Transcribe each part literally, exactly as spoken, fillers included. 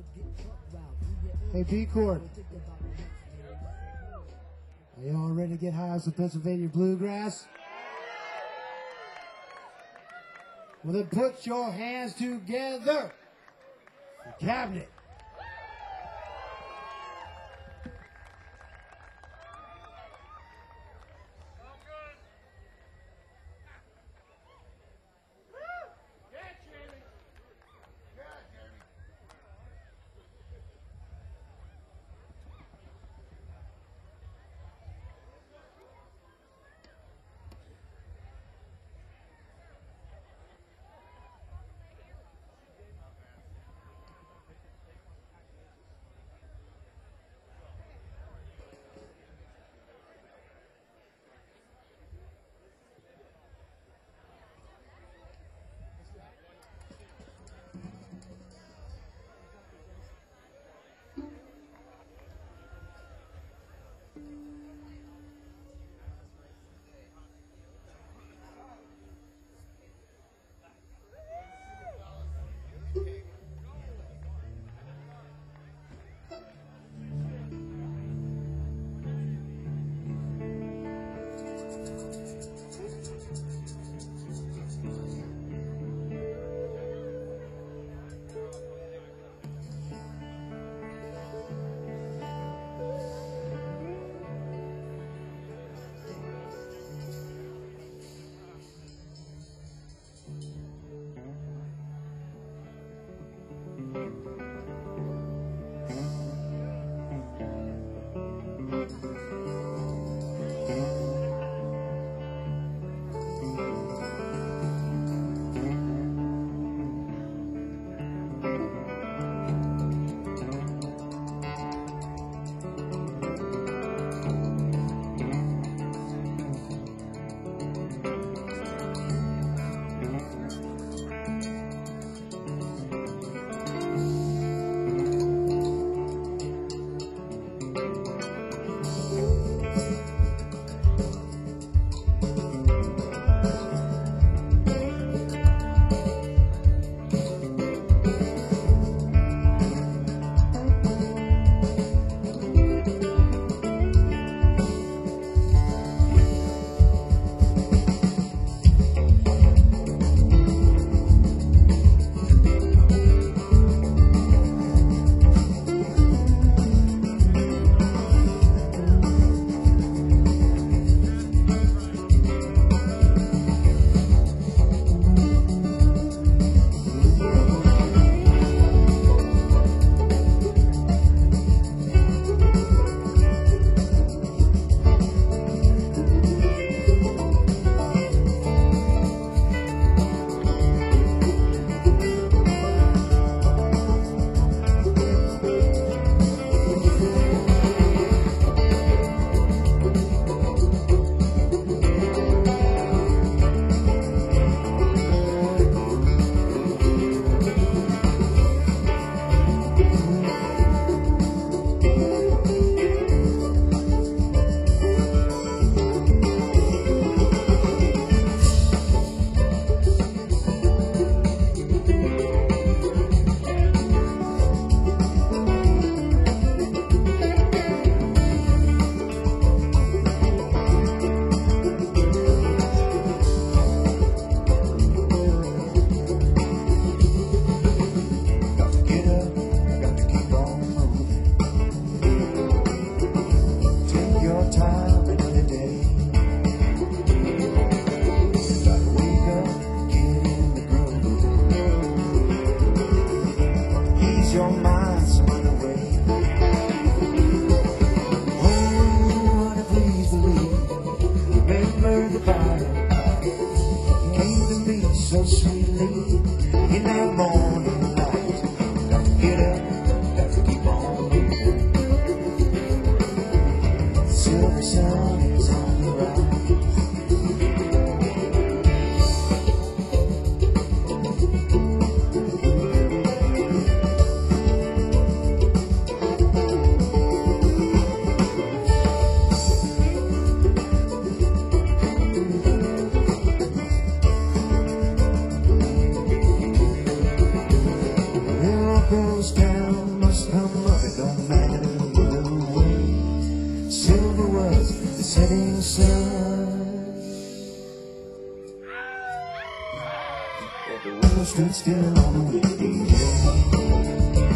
Hey, B-Court. Are y'all ready to get high as the Pennsylvania Bluegrass? Well, then put your hands together for Cabinet. So sweetly in that morning light, got to get up, got to keep on moving. The silver sun is on the rise. Goes down stood still on the windy hill.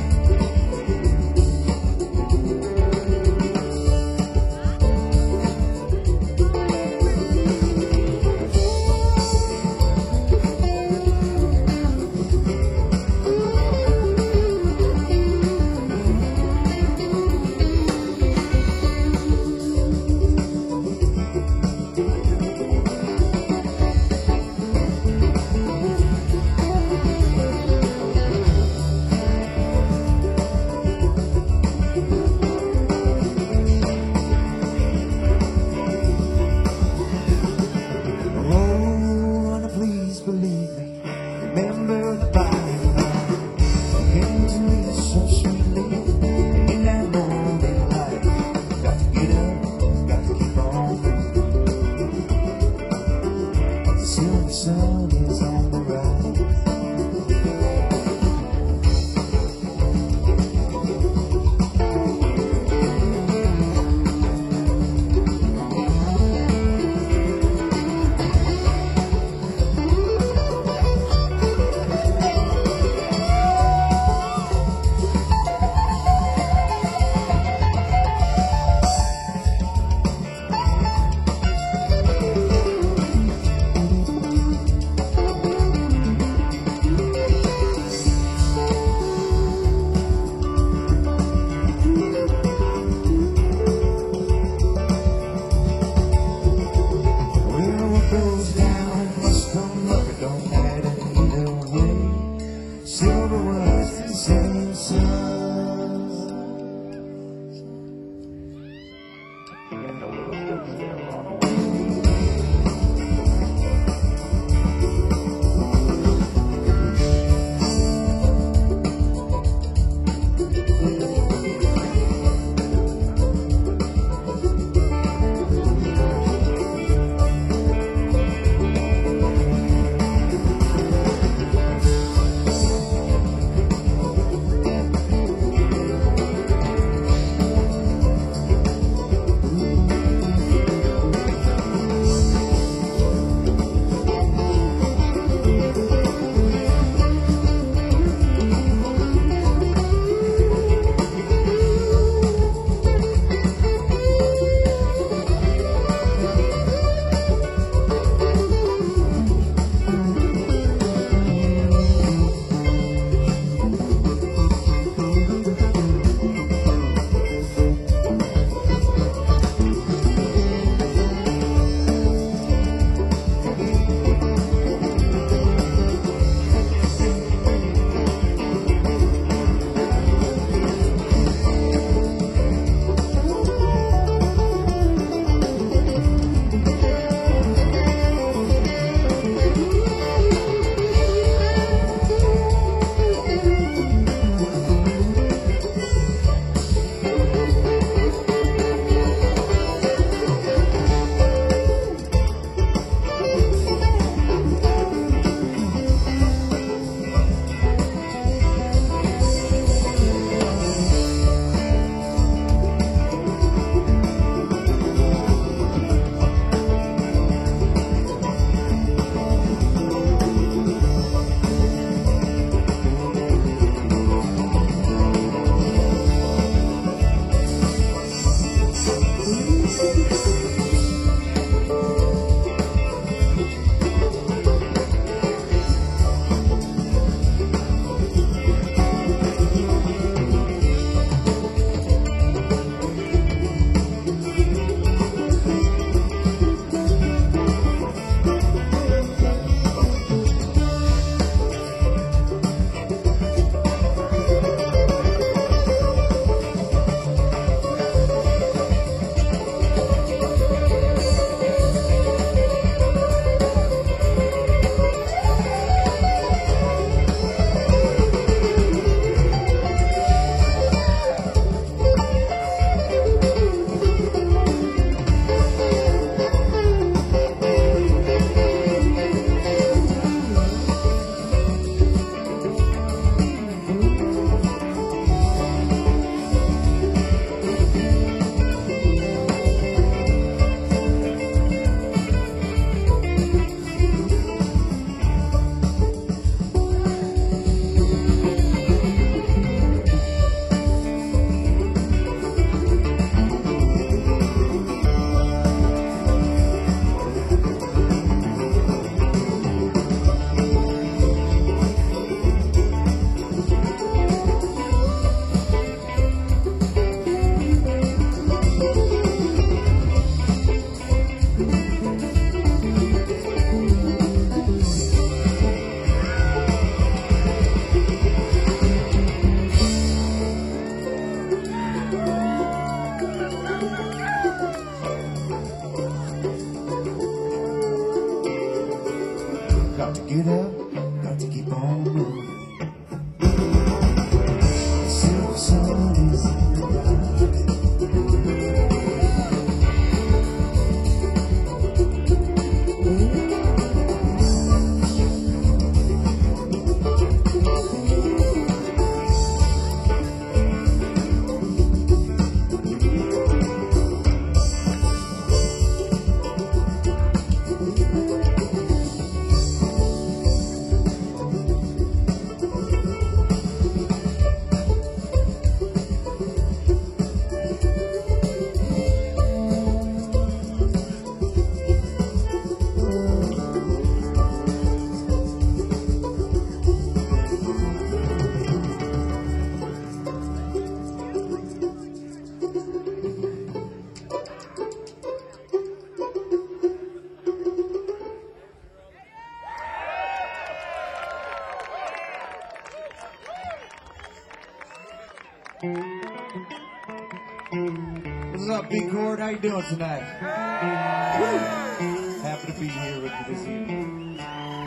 What's up, Big Cord? How you doing tonight? Woo! Happy to be here with you this evening.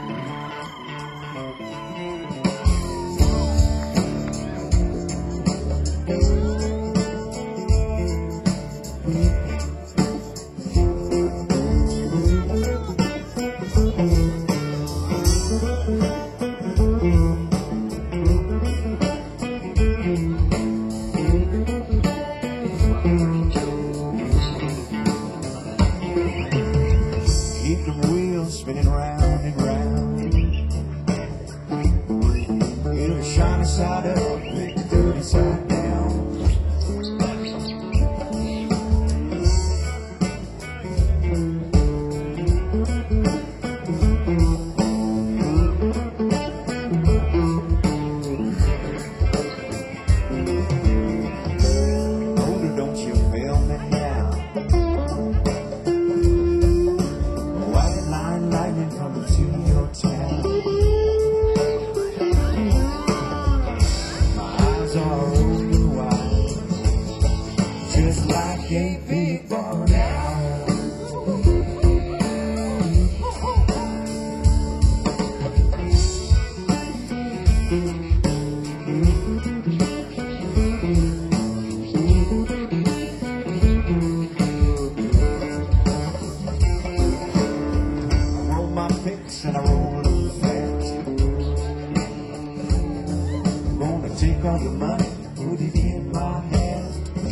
Keep the wheels spinning round and round. Get the shiny side up, make the dirty side down. Older, don't you feel me now? Lightning coming to your town. My eyes are open wide, just like a big barn owl. And I roll them fast. I'm gonna take all your money and put it in my hand.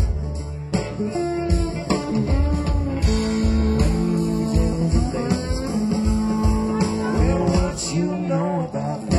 Well, what you know about that?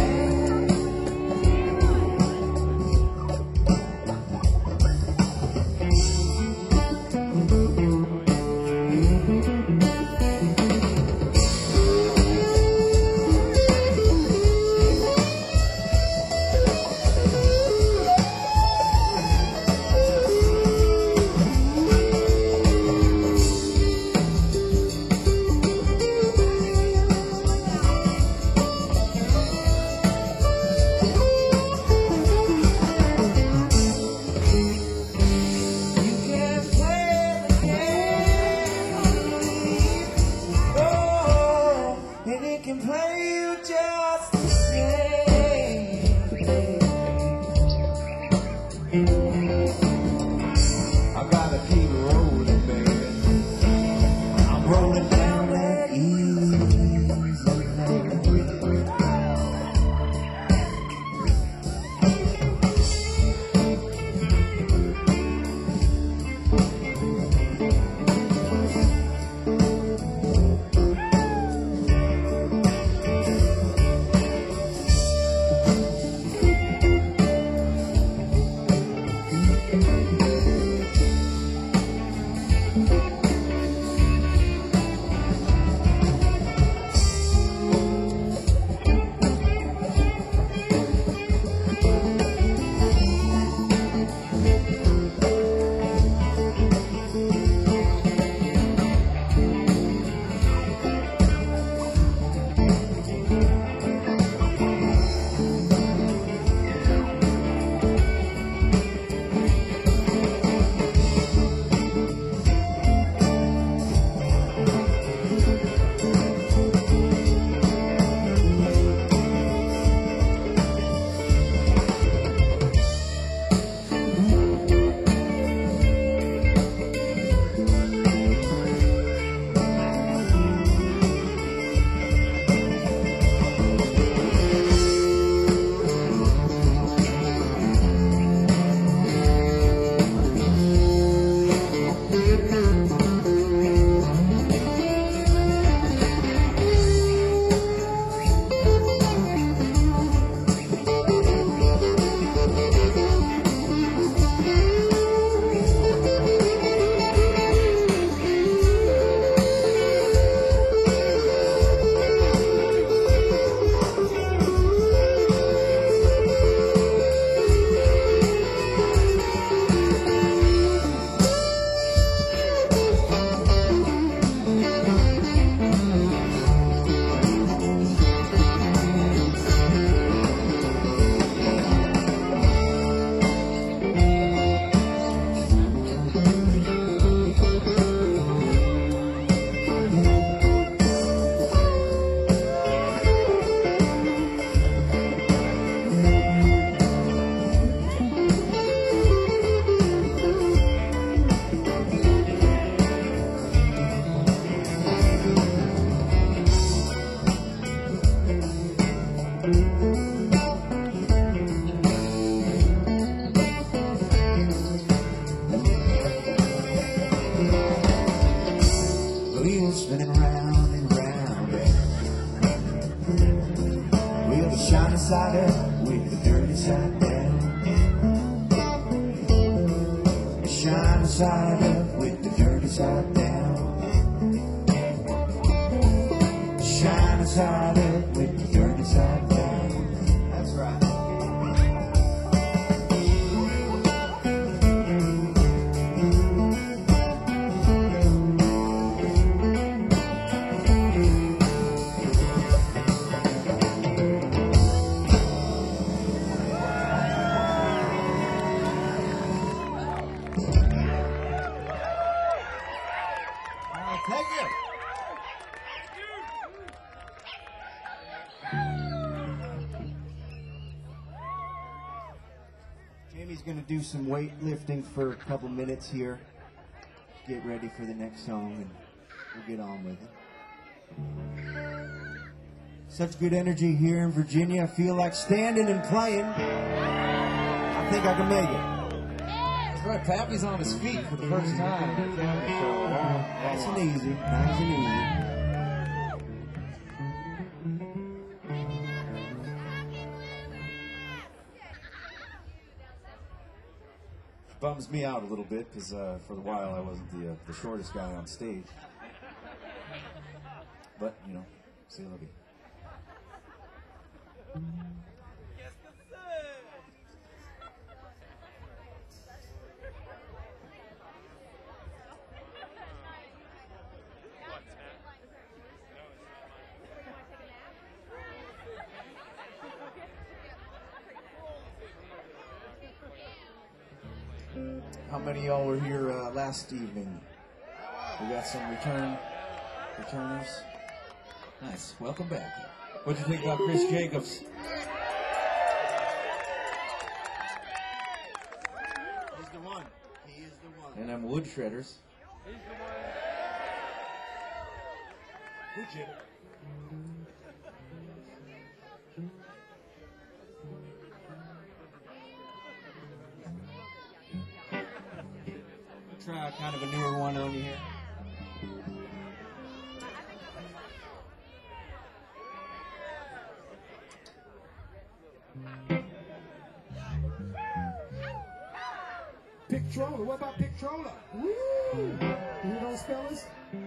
shiny side up with the dirty side down. Shiny side up with the dirty side down. That's right. Thank you. Jamie's going to do some weightlifting for a couple minutes here. Get ready for the next song and we'll get on with it. Such good energy here in Virginia. I feel like standing and playing. I think I can make it. That's right, Pappy's on his feet for the first time. Nice and easy, nice and easy. Bums me out a little bit because uh, for a while I wasn't the, uh, the shortest guy on stage. But, you know, say love you. How many of y'all were here uh, last evening? We got some return returners. Nice. Welcome back. What'd you think about Chris Jacobs? He's the one. He is the one. And them wood shredders. He's the one. Wood shredder. Try kind of a newer one on you here. Pictrola, what about Pictrola? Woo! You hear those fellas?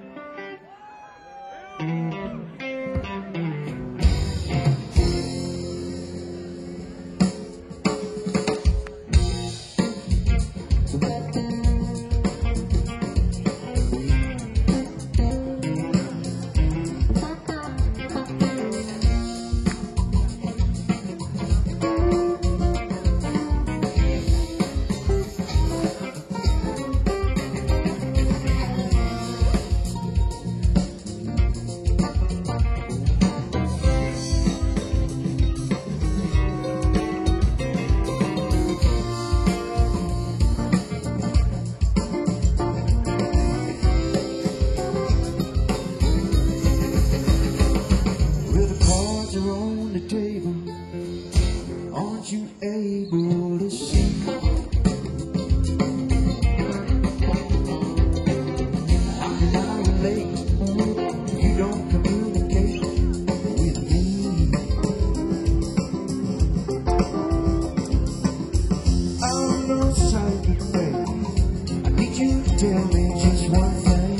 Tell me just one thing.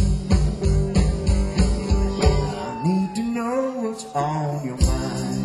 I need to know what's on your mind.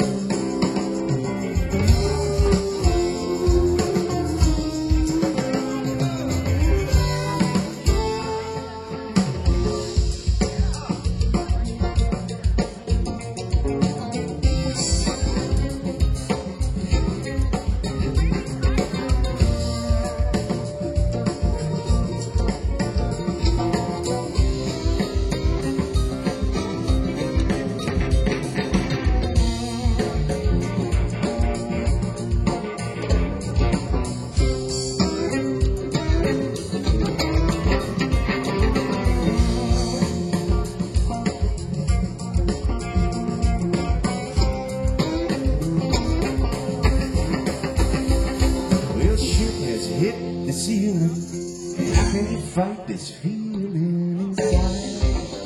Hit the ceiling. How can you fight this feeling inside?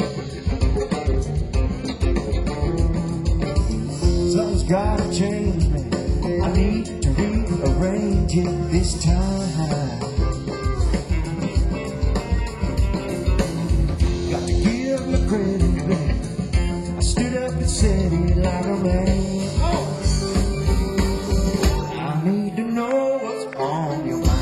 Something's gotta change me. I need to rearrange it this time. pretty baby. I stood up and said it like a man. I need to know what's on your mind.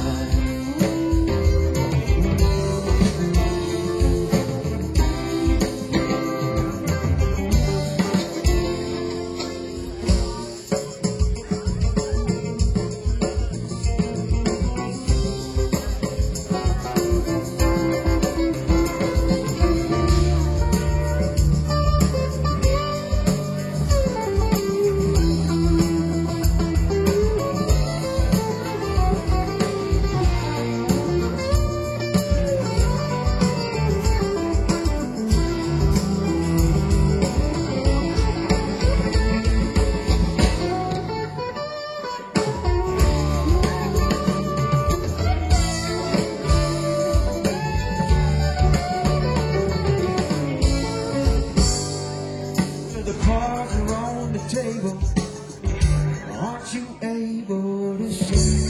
The cards are on the table. Aren't you able to see?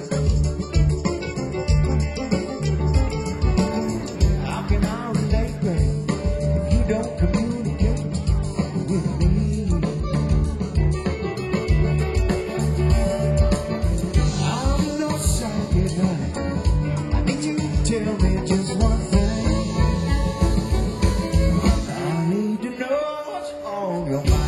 How can I relate, babe, if you don't communicate with me? I'm no psychic, honey. I need you to tell me just one thing. I need to know what's on your mind.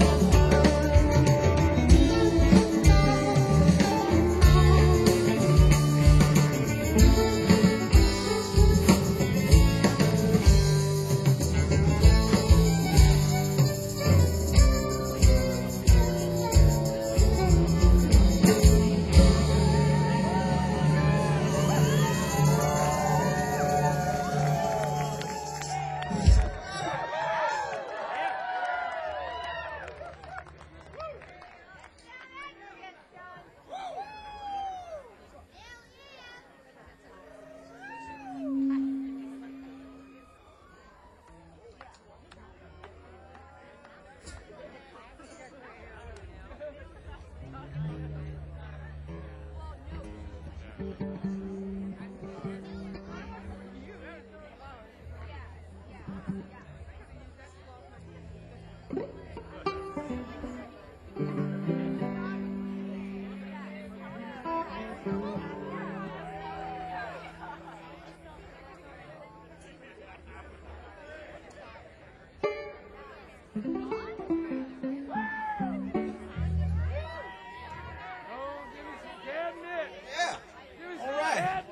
Yeah. All right.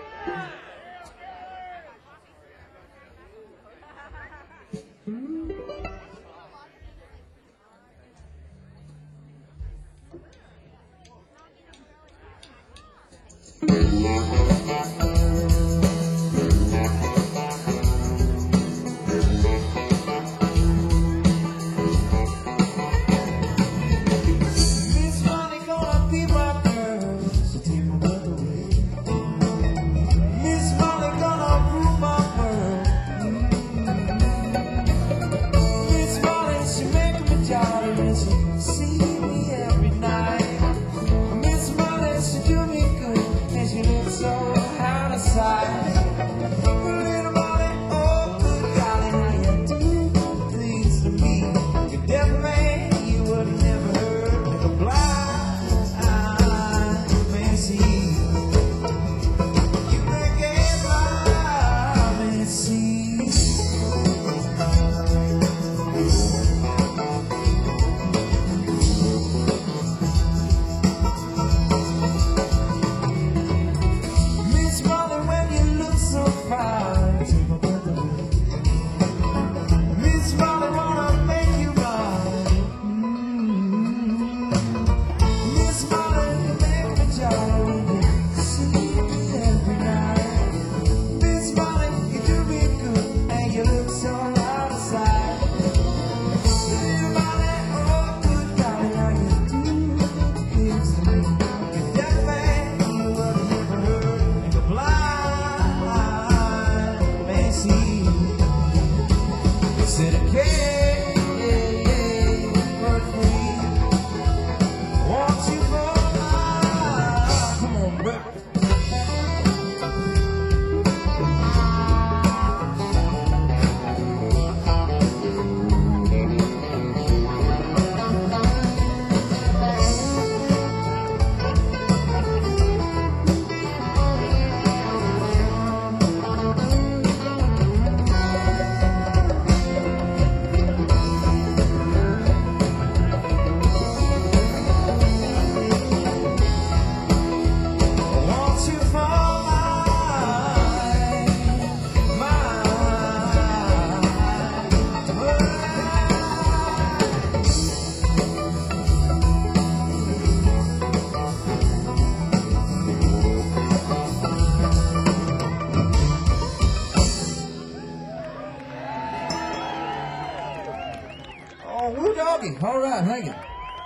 Miss Molly gonna be my girl, so take my breath away. Miss Molly gonna rule my world. Miss Molly, she make me jolly and she see me every night. Miss Molly, she do me good and she looks so how to All right, thank you.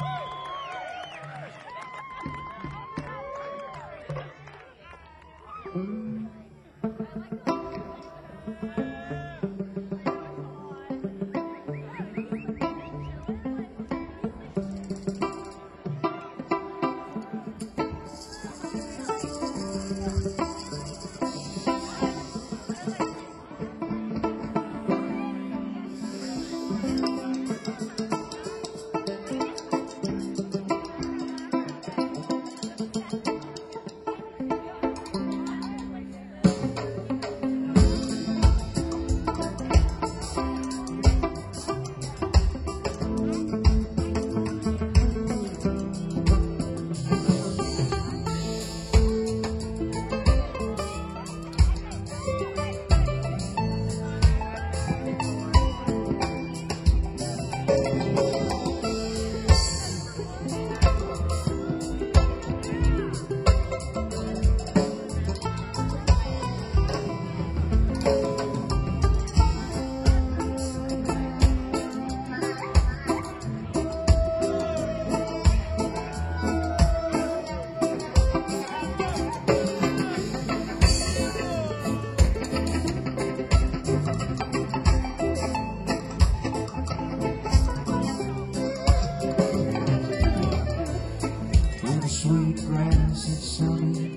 Sweet grass is sunny,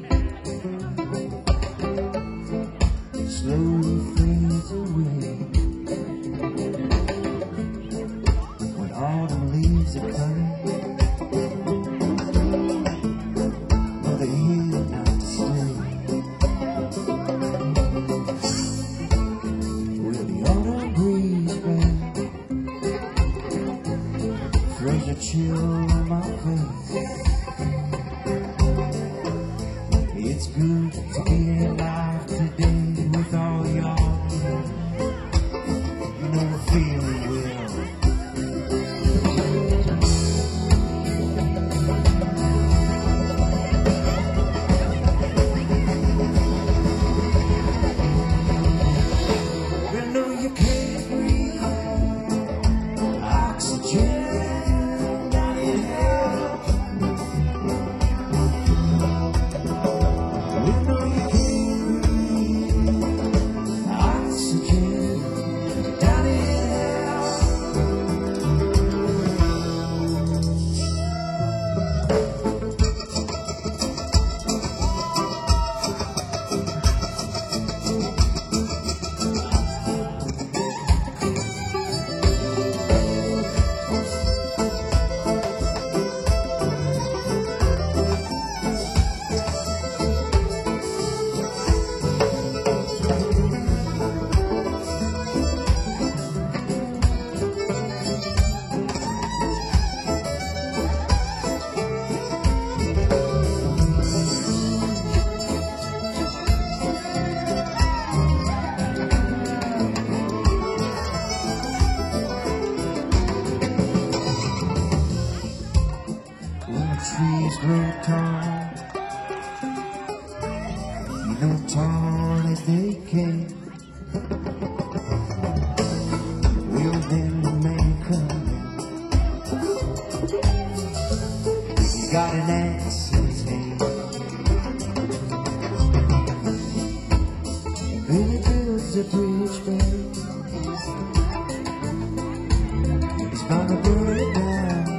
slowly fades away. When autumn leaves are coming, but they're here not to stay. Will the autumn breeze bring fresh a chill on my face? It's good to be alive today with all y'all. You know the feeling will. We know you can't breathe oxygen down in hell. Trees grow tall, you know, tall as they can. Will then the man come in? He's got an axe in his hand. Billy builds a bridge back. He's bound to burn it down.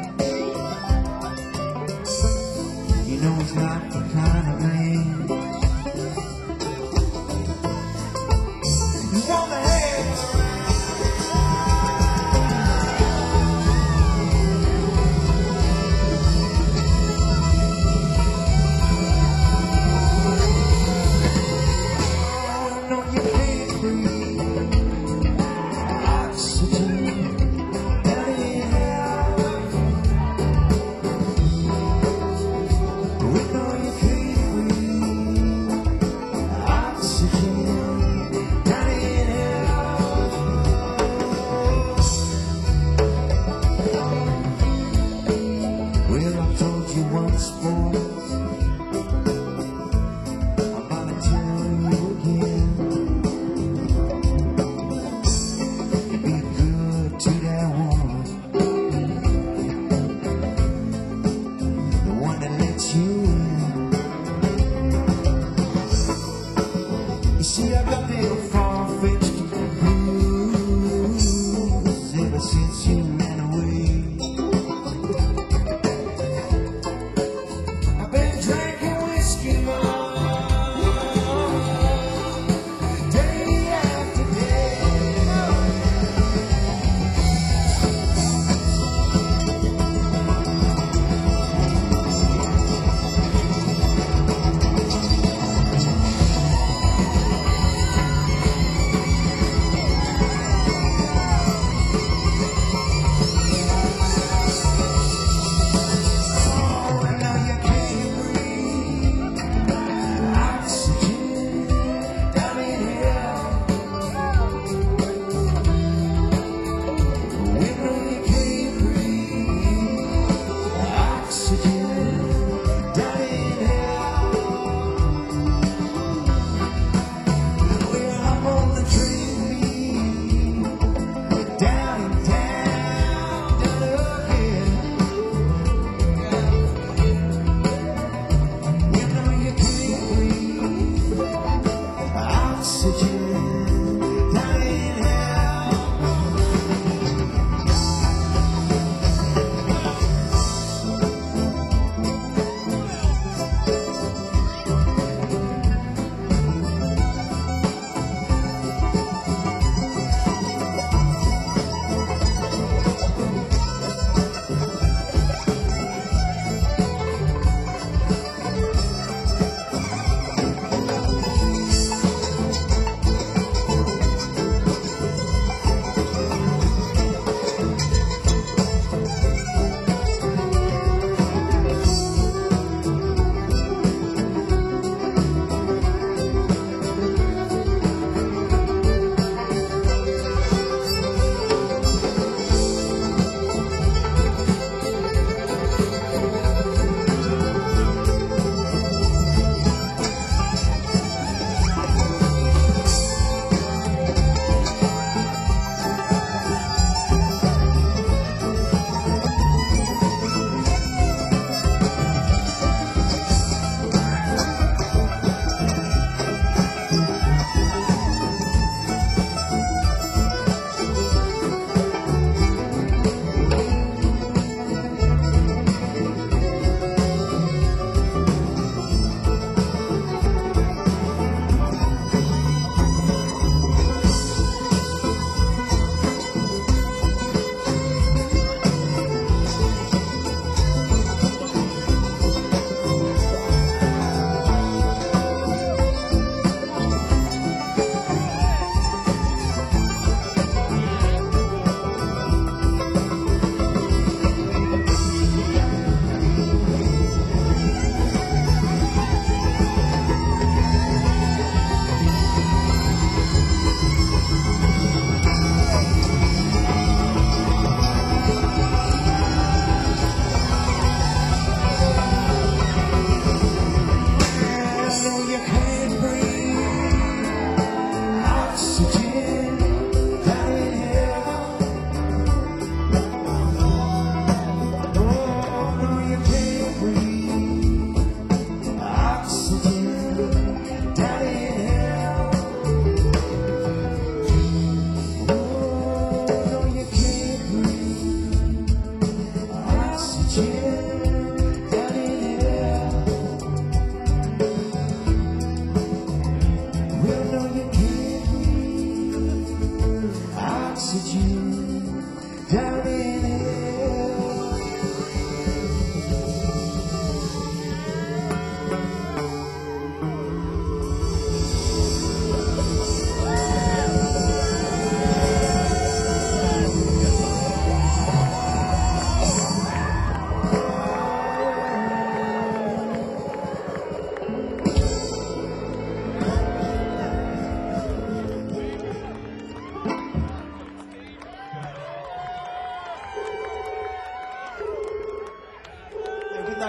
You know he's not the kind of man you want to have. Oh, no, you can't breathe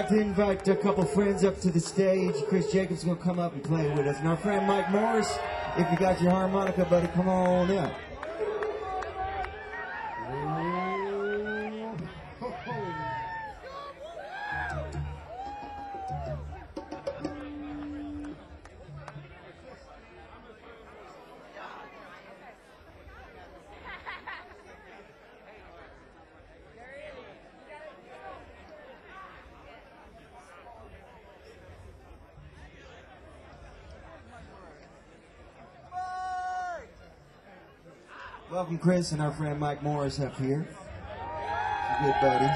to invite a couple friends up to the stage. Chris Jacobs is going to come up and play with us. And our friend Mike Morris, if you got your harmonica, buddy, come on up. Welcome Chris and our friend Mike Morris up here. Good buddies.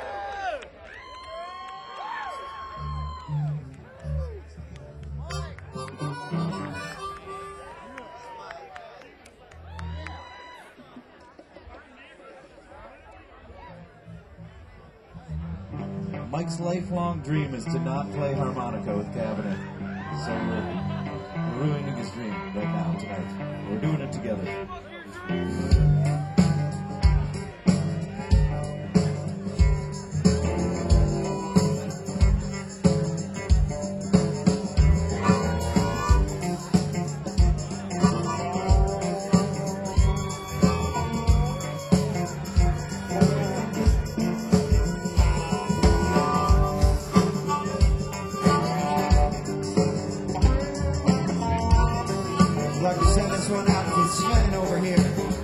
Mike's lifelong dream is to not play harmonica with Cabinet. So we're, we're ruining his dream right now, tonight. We're doing it together. I'd like to send this one out to Sven over here.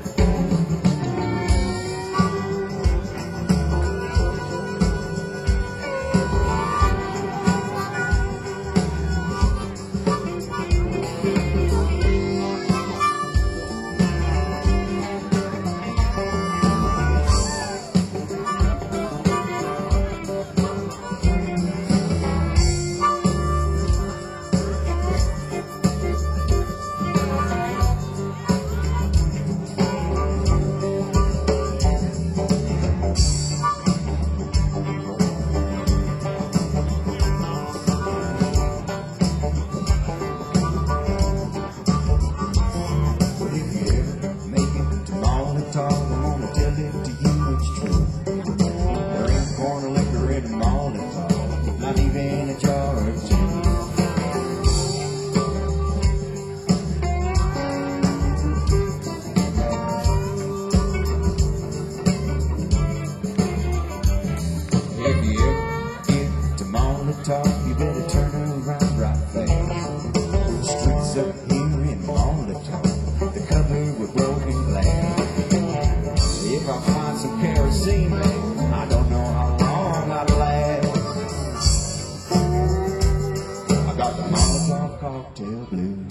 You better turn around right fast. The streets up here in Molotov, the cover with broken glass. If I find some kerosene, man, I don't know how long I'll last. I got the Molotov cocktail blues.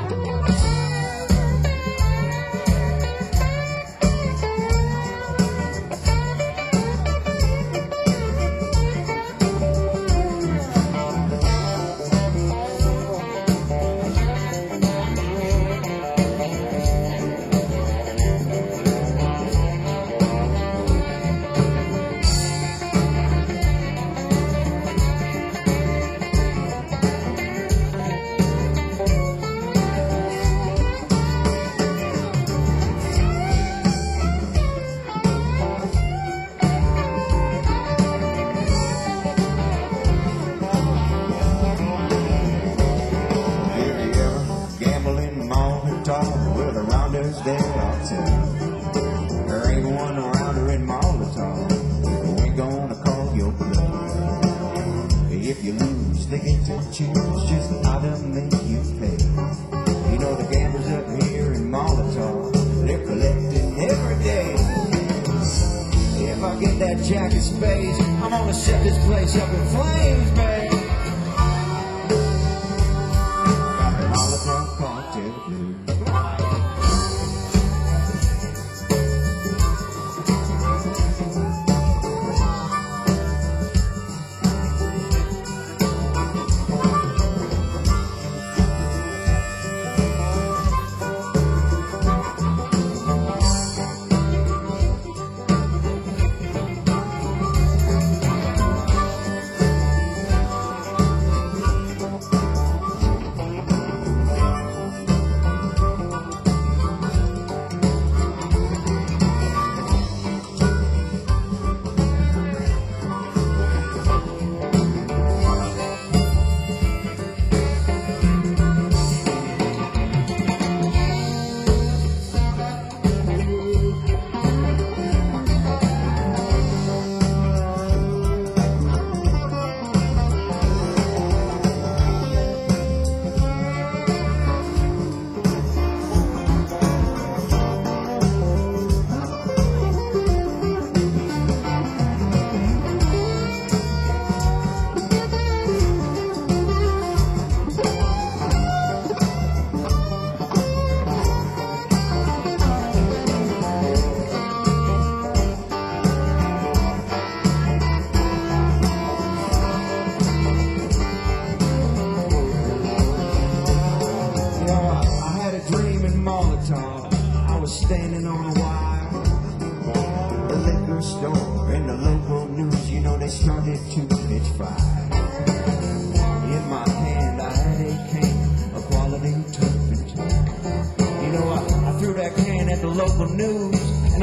Well, around us there, I'll tell. There ain't one around her in Molotov who ain't gonna call your bluff. If you lose, they get to choose just how to make you pay. You know the gamblers up here in Molotov, they're collecting every day. If I get that jack of spades, I'm gonna set this place up in flames, babe. Got the Molotov cocktail blues.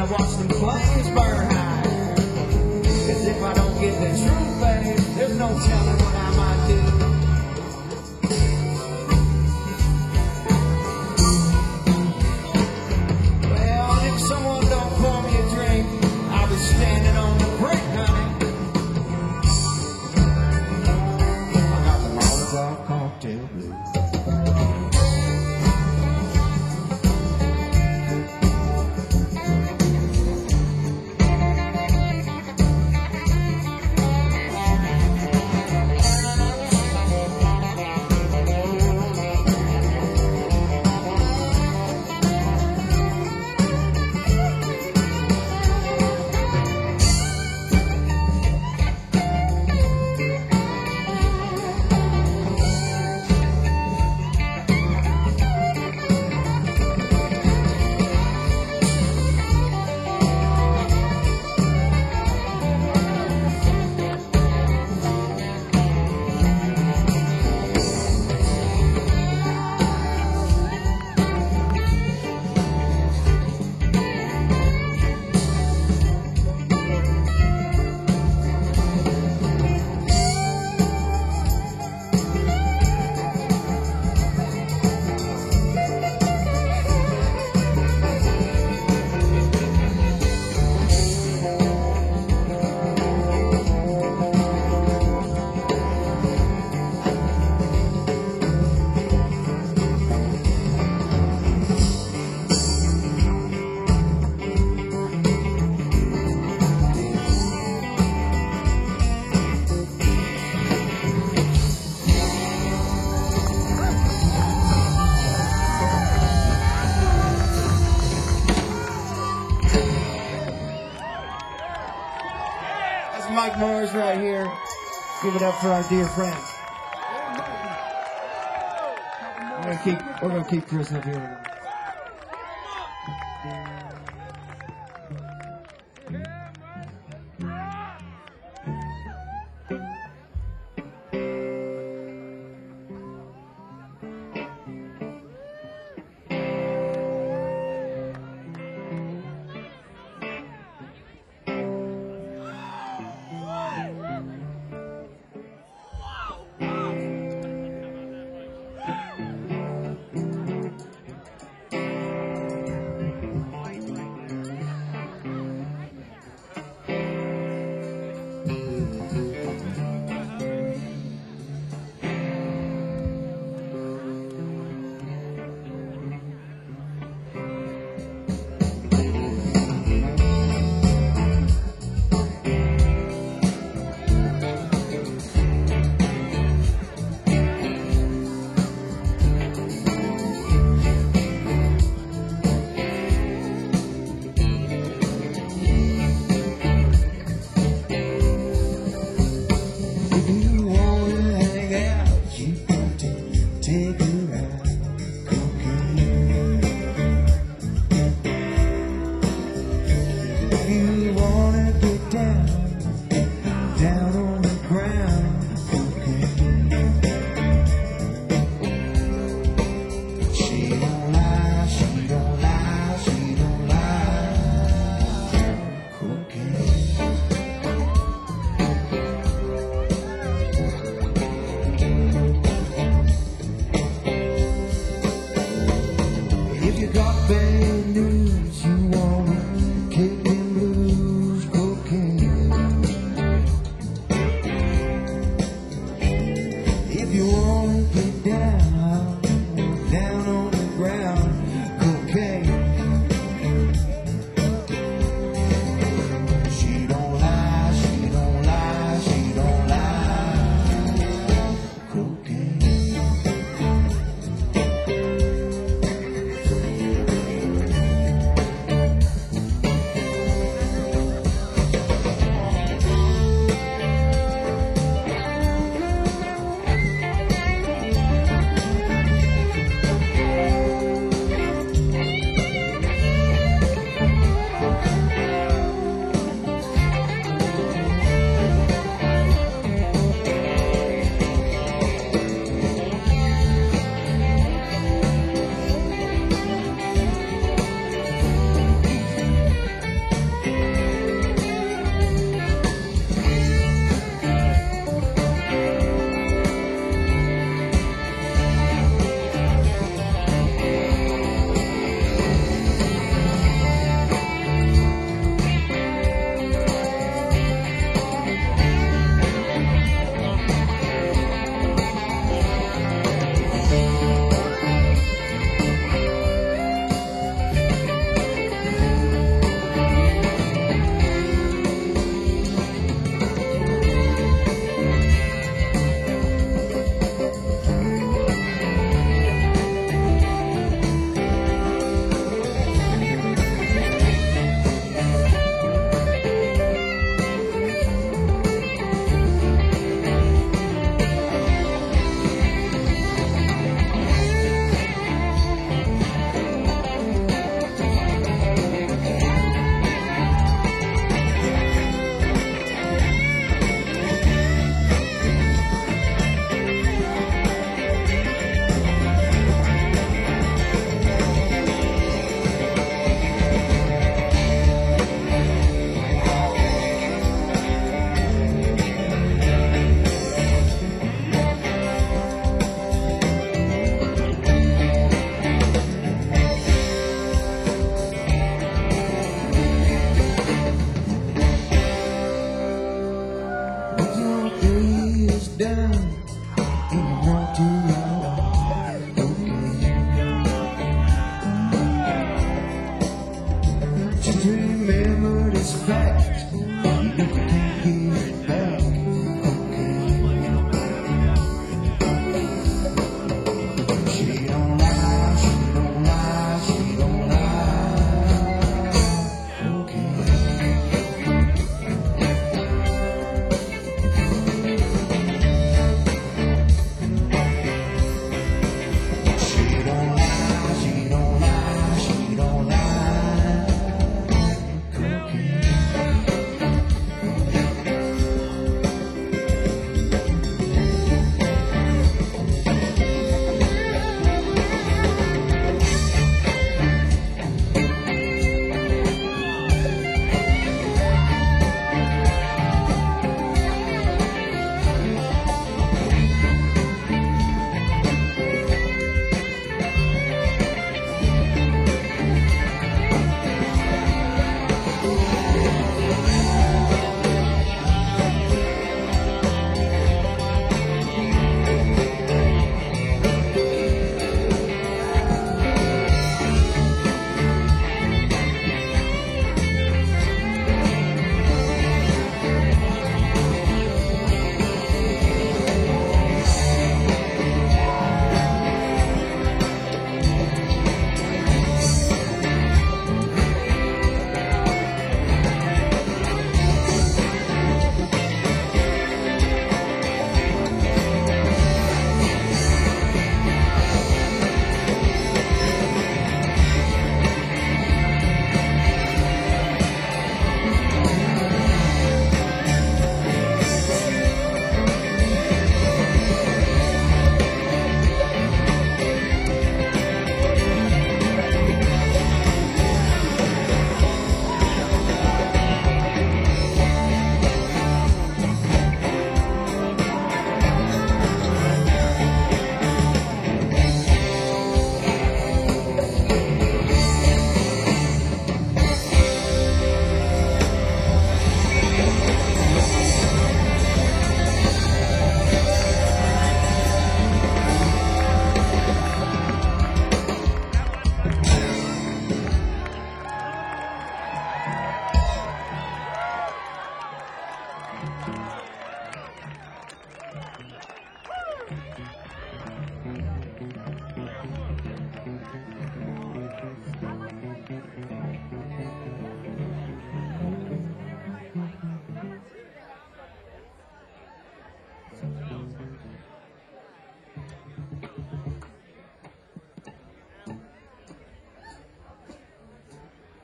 to watch them flames burn high. Cause if I don't get the truth, babe, there's no telling what I might do. Well, if someone don't pour me a drink, I'll be standing on the brink, honey. I got the Molotov cocktail blue. Mike Morris right here. Give it up for our dear friend. We're gonna keep, we're gonna keep Chris up here.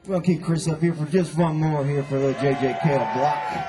We'll keep Chris up here for just one more here for little J J Cale Block.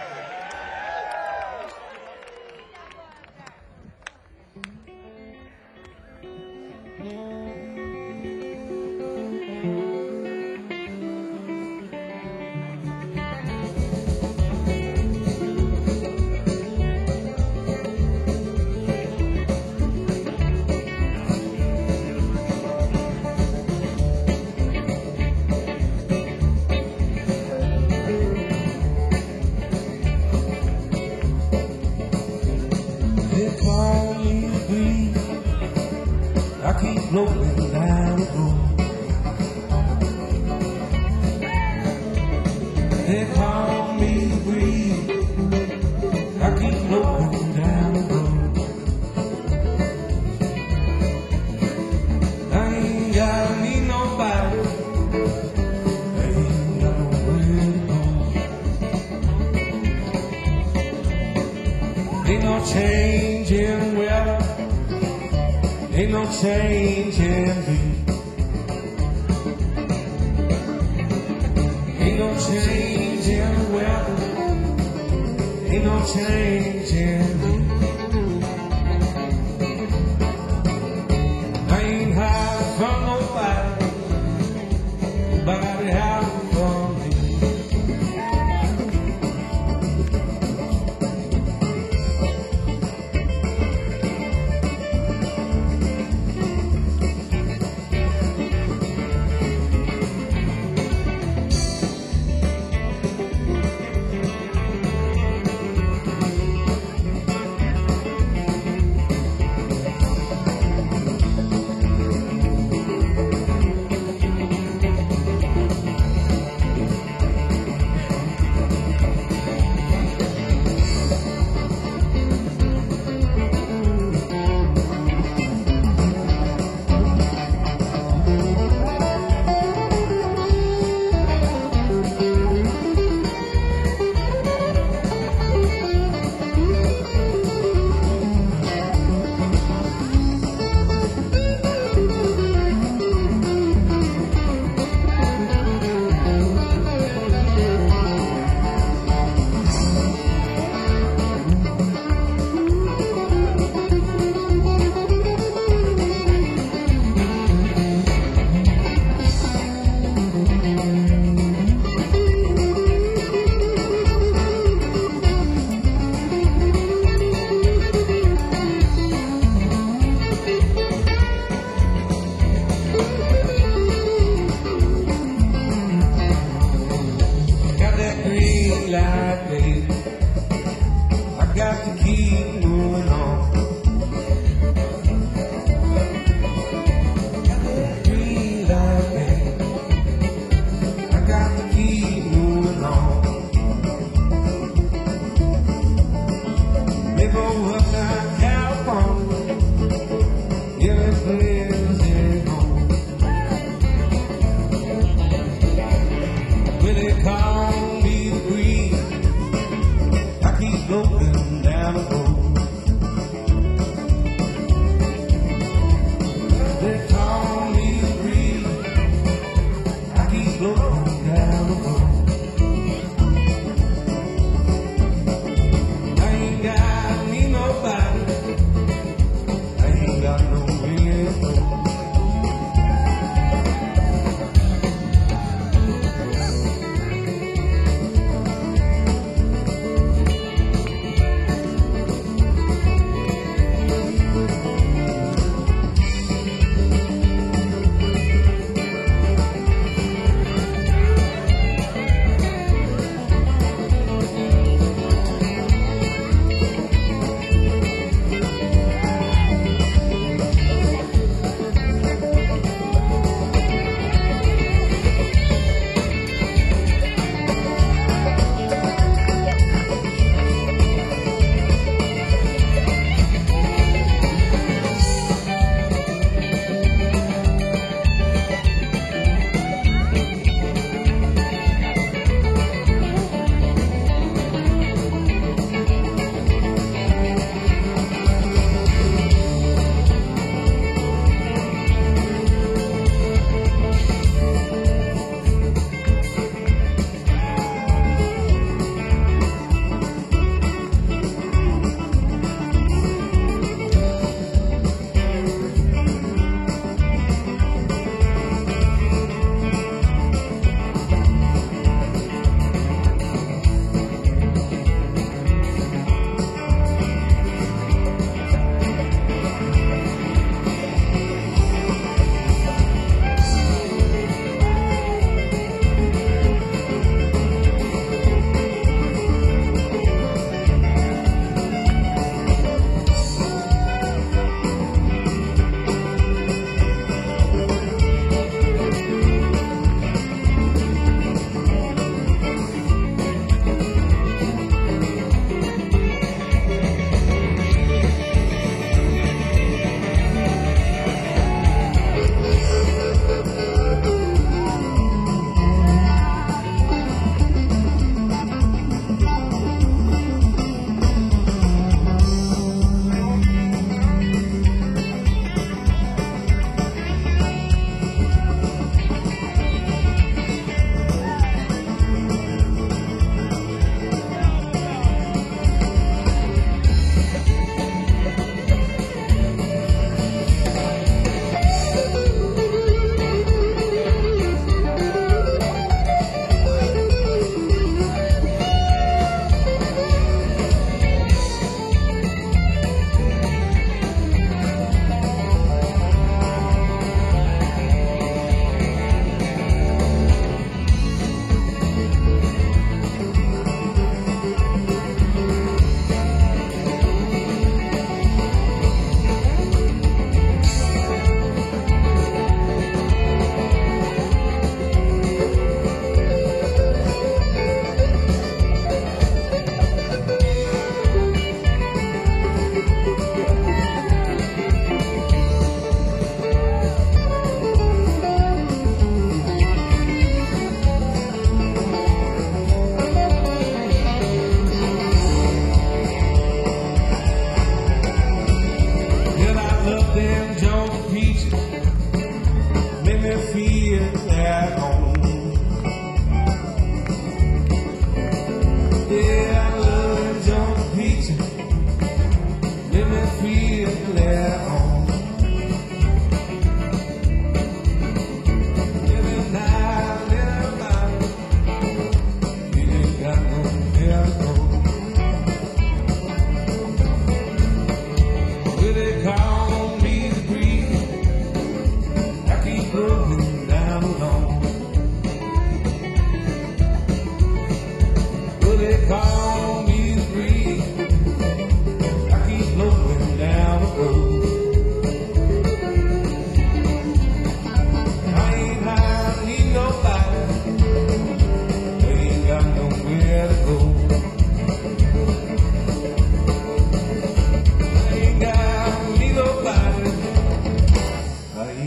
I keep floating down the road. They call me breeze. I keep floating down the road. I ain't gotta need nobody. I ain't got nowhere to go. Ain't no change in weather. Ain't no change in me. Ain't no change in the weather. Ain't no change in me. I ain't hiding from nobody. Nobody hiding from me.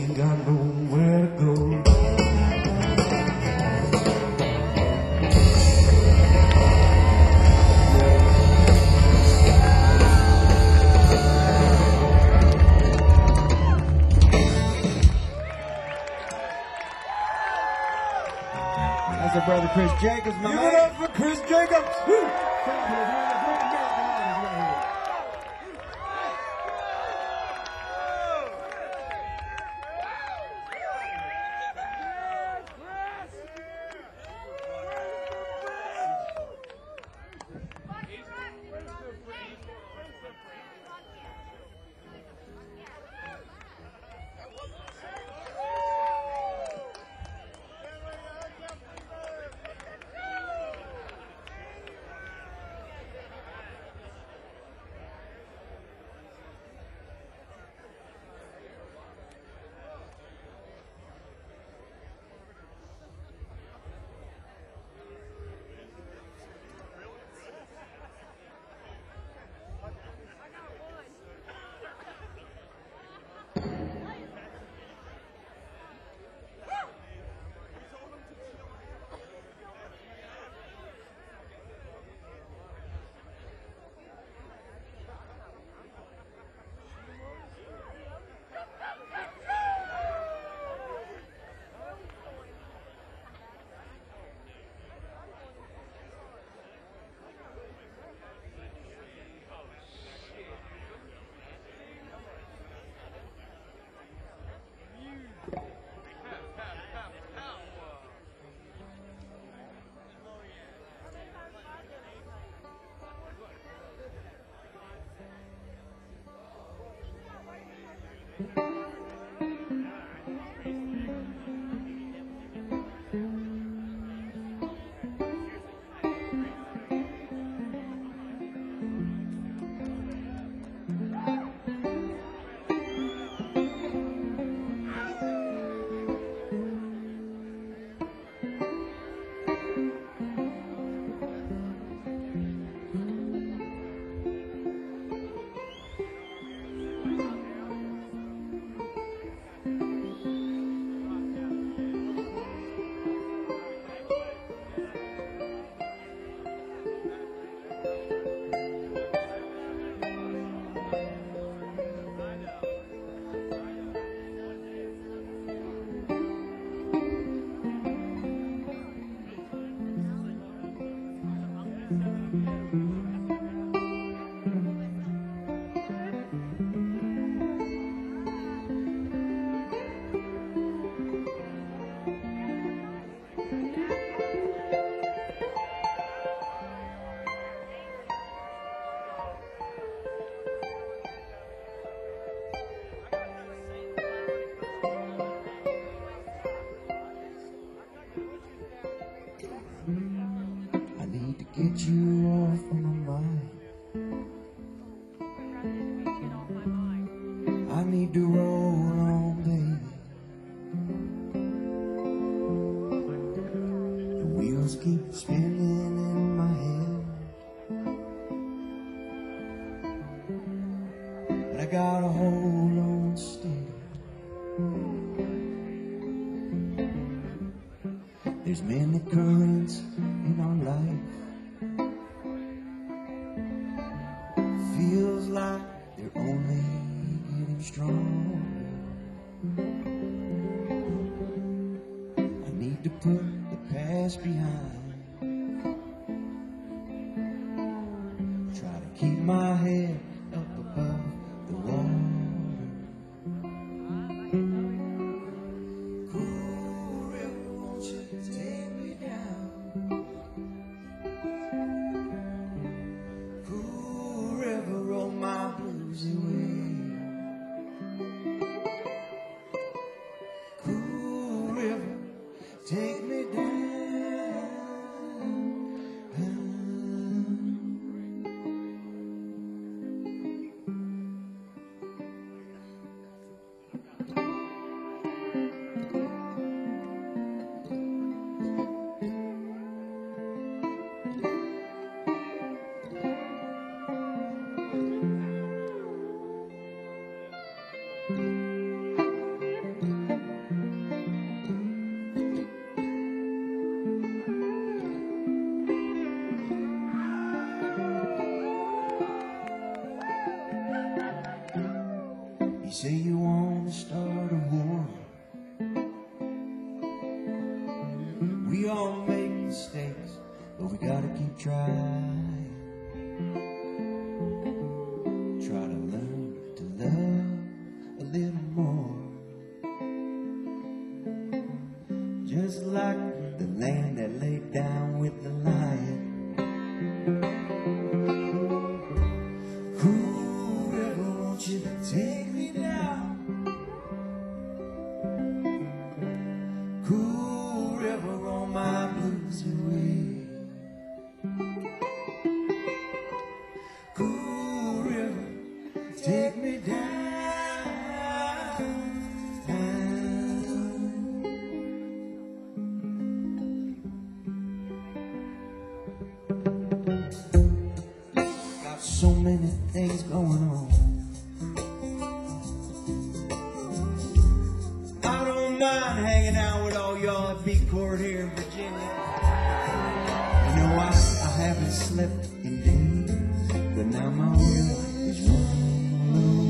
ain't got nowhere to go. That's our brother Chris Jacobs, my Give man. it up for Chris Jacobs. Woo! Get you off my mind. I need to roll on, baby. The wheels keep spinning in my head, but I gotta hold on still. There's many currents in our life. Feels like they're only getting stronger. I need to put the past behind. Try to keep my head up above the water. Cool river, won't you take me down? Cool river, roll my blues away. Cool river, take me down. We all make mistakes, but we gotta keep trying. Try to learn to love a little more. Just like the lamb that laid down with the lion. Whoever wants you to take me down. Cool river on my blues away. Cool river, take me down. Got so many things going on. I don't mind hanging out with all y'all at B Court here in Virginia. You know, I, I haven't slept in days, but now my will is running low.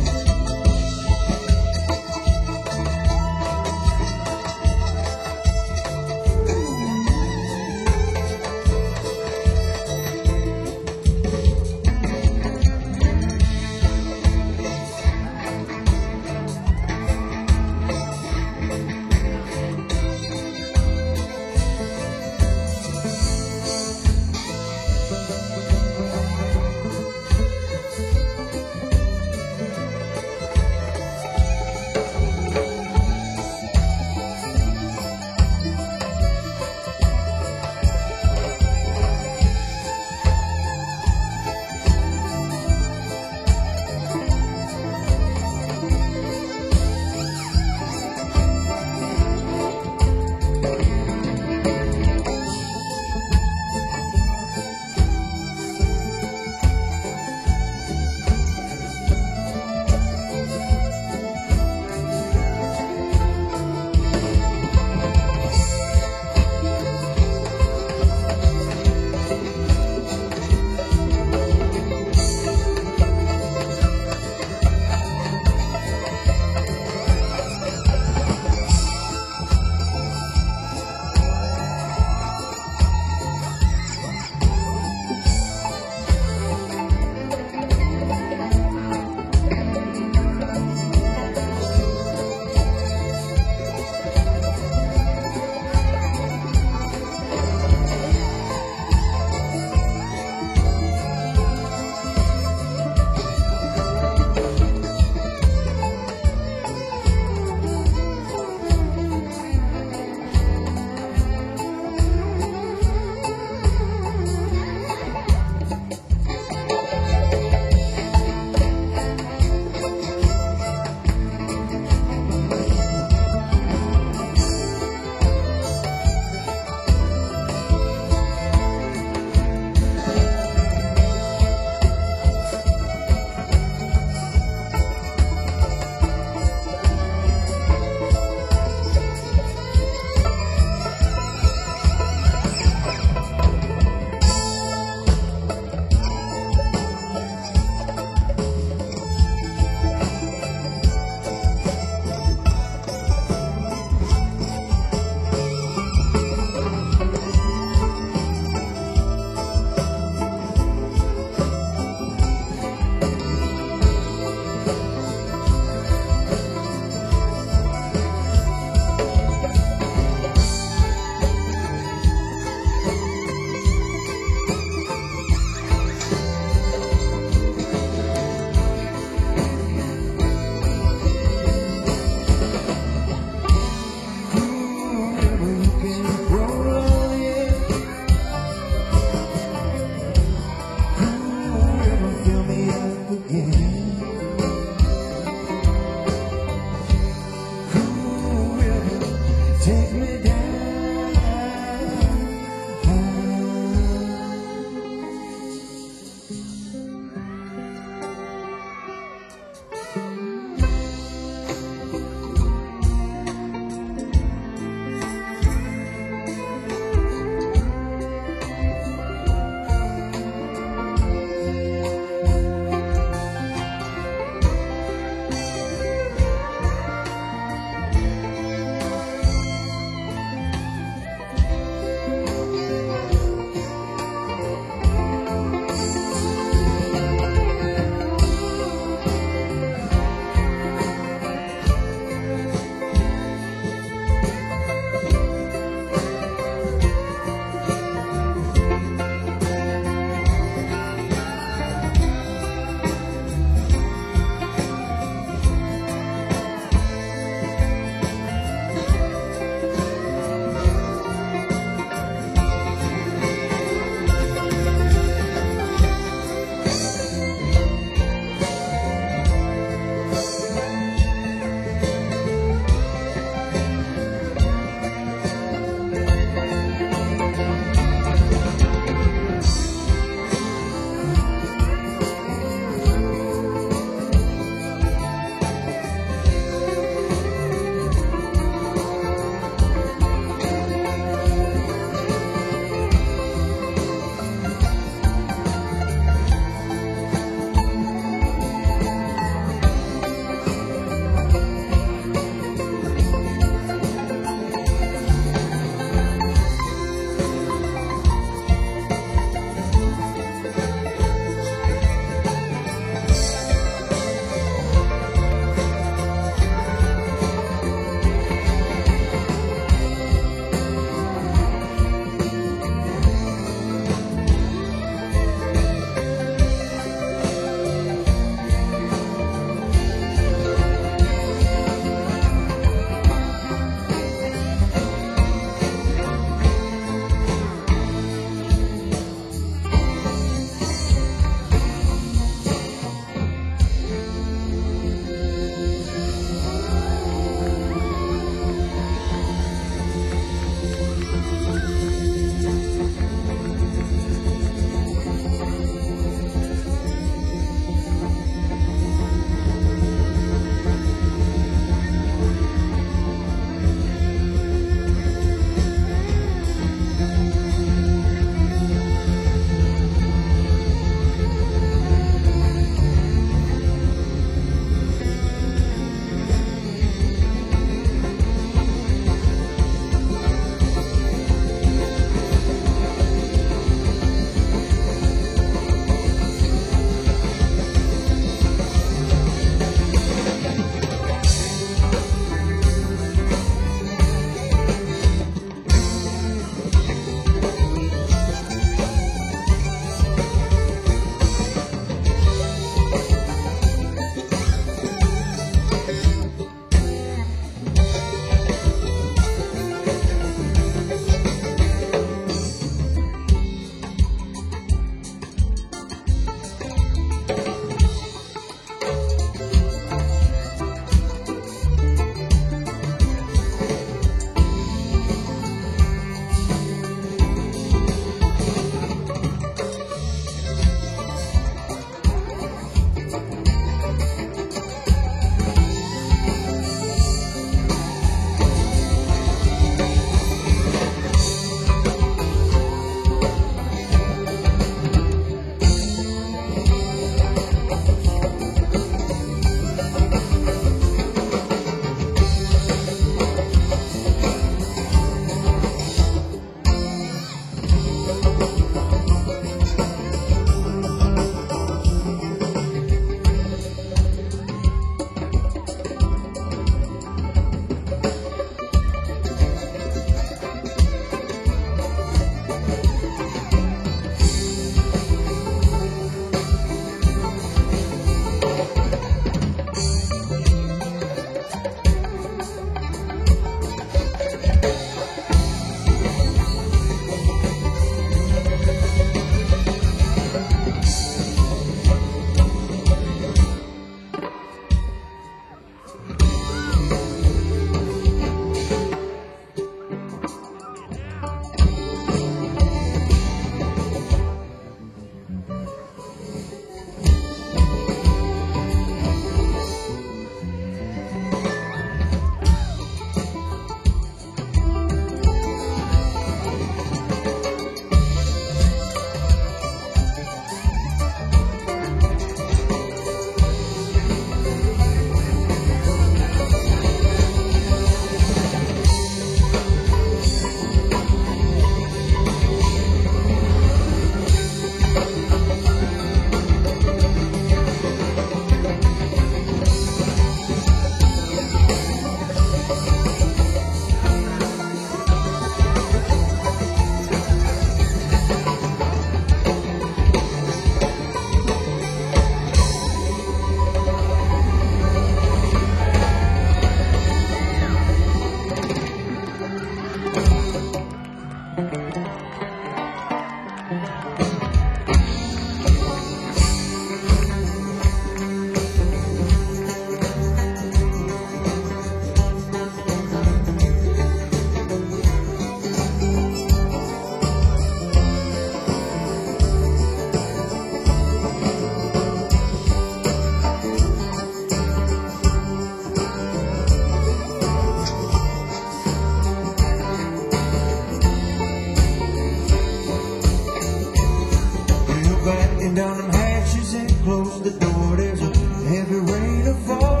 Batten down them hatches and close the door. There's a heavy rain to fall.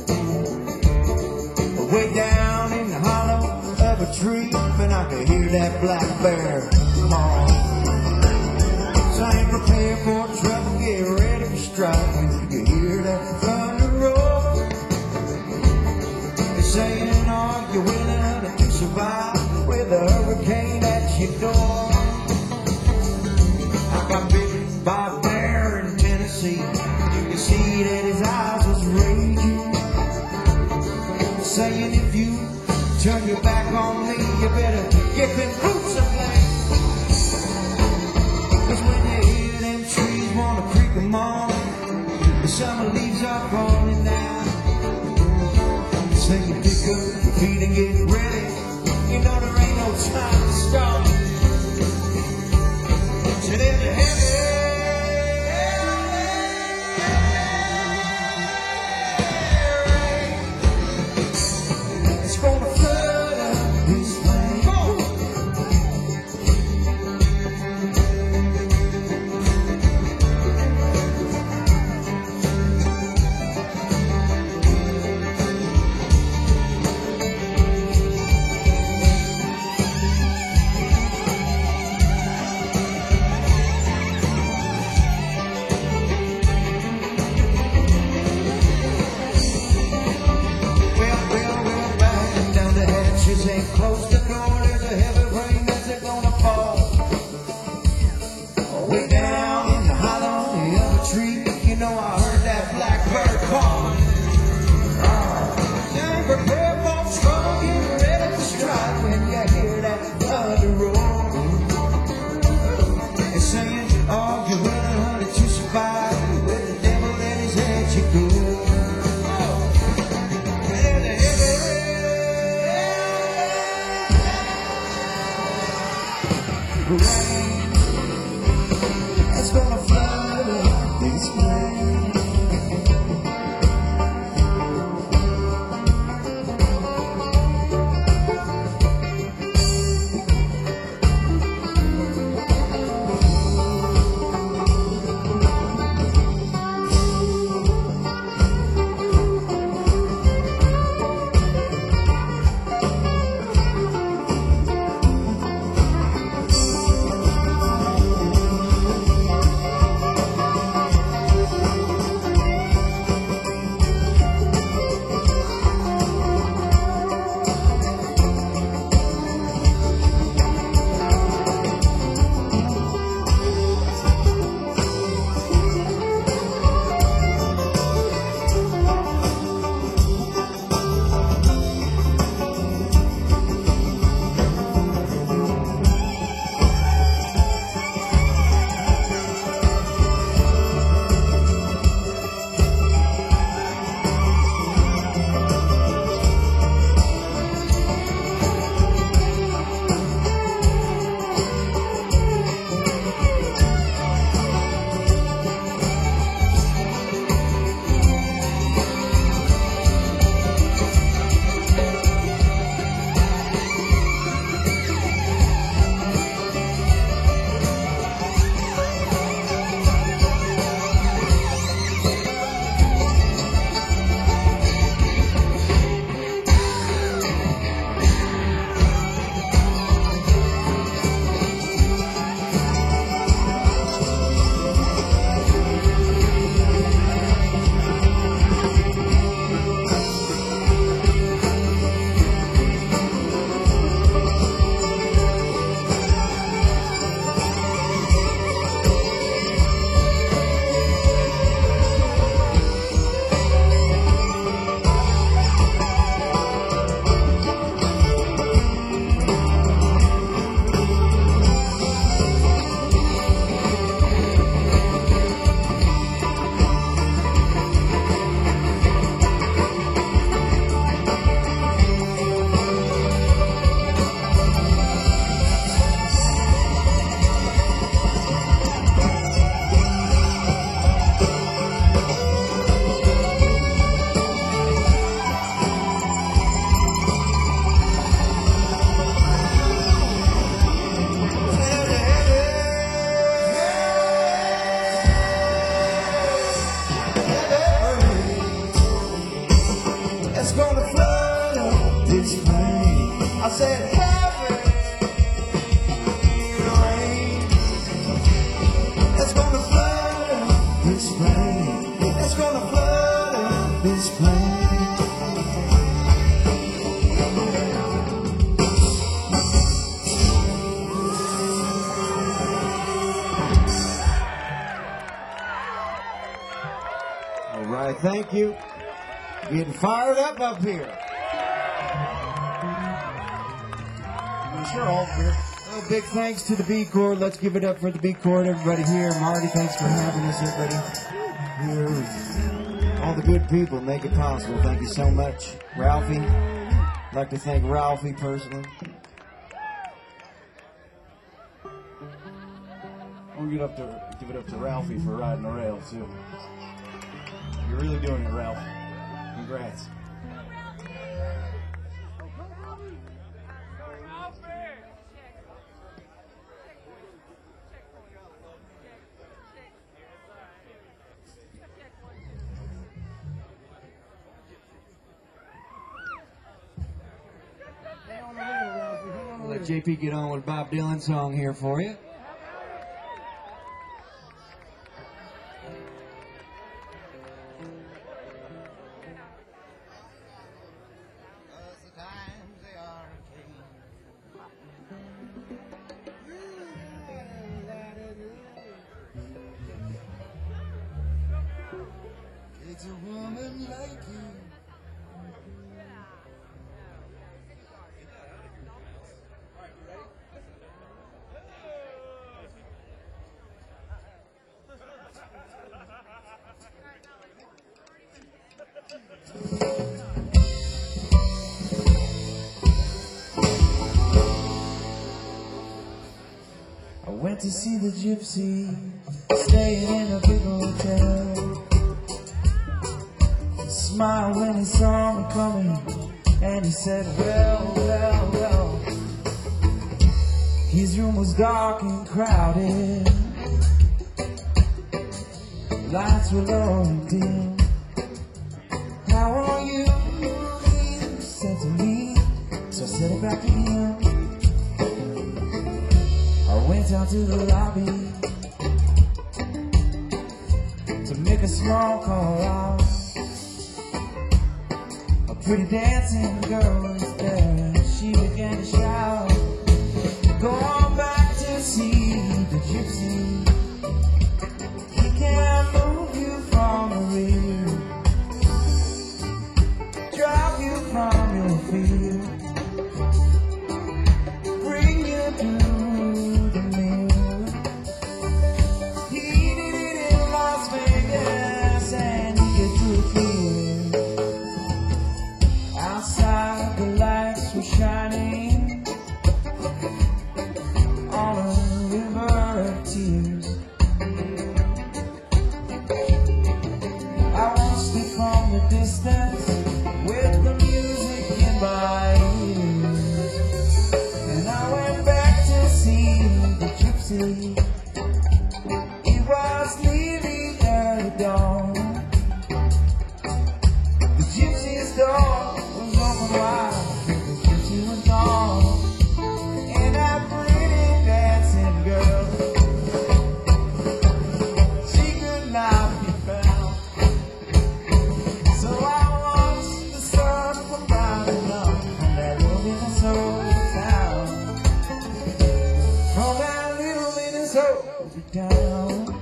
Way down in the hollow of a tree, and I can hear that black bear call. So I ain't prepared for trouble, get ready for strife. And you can hear that thunder roll. They're saying, are you willing to survive with a hurricane at your door? I got bitten by a bear in Tennessee. You can see that his eyes was raging, saying if you turn your back on me, you better get them boots of flame. Cause when you hear them trees wanna creak them on, the summer leaves are falling down. So you pick up your feet and get ready. You know there ain't no time to stop. So there's a heavy gonna flood up this land. Ain't close the door, there's a heavy rain that's gonna fall. Way down in the hollow of a tree, you know I heard that blackbird call. You ain't prepared for trouble, get ready to strike when you hear that thunder roll. They're saying, oh, you're willing, honey, to survive with the devil that is at your door. Rain, it's gonna flood up this place. thank you. Getting fired up up here. Sure, all here. Well, big thanks to the B Corps. Let's give it up for the B Corps. Everybody here. Marty, thanks for having us. Everybody here. All the good people make it possible. Thank you so much. Ralphie. I'd like to thank Ralphie personally. We'll get up to, give it up to Ralphie for riding the rail, too. You're really doing it, Ralph. Congrats. Let J P get on with a Bob Dylan song here for you. It's a woman like you. I went to see the gypsy, staying in a big hotel. He smiled when he saw me coming, and he said, well, well, well. His room was dark and crowded, lights were low and dim. How are you? He said to me, so I said it back to him. I went down to the lobby to make a small call out. A pretty dancing girl was there. She began to shout, go on back to see the gypsy. He can't move you from the rear, drop you from your feet, bring you to shining on a river of tears. I watched it from the distance with the music in my ears, and I went back to see the gypsy. It was nearly early dawn. The gypsy's door was open wide. She was gone, and that pretty dancing girl, she could not be found. So I watched the sun come rising up from that little Minnesota town, from that little Minnesota town.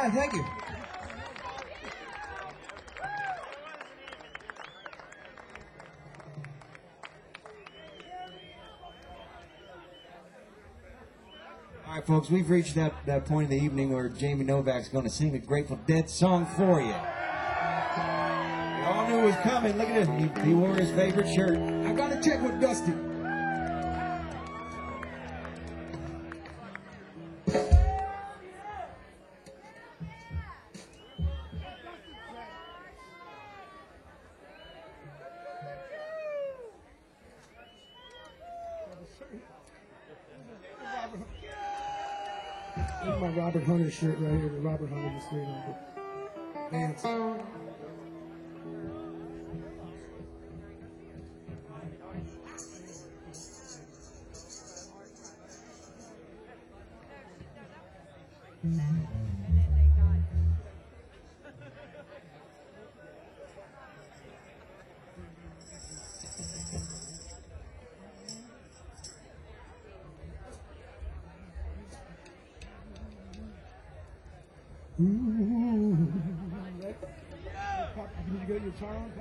right, thank you. All right, folks, we've reached that, that point of the evening where Jamie Novak's going to sing a Grateful Dead song for you. You all knew it was coming. Look at this. He, he wore his favorite shirt. I got to check with Dusty. This is my Robert Hunter shirt right here. The Robert Hunter just straight on the pants. Ooh. Did you get your guitar on?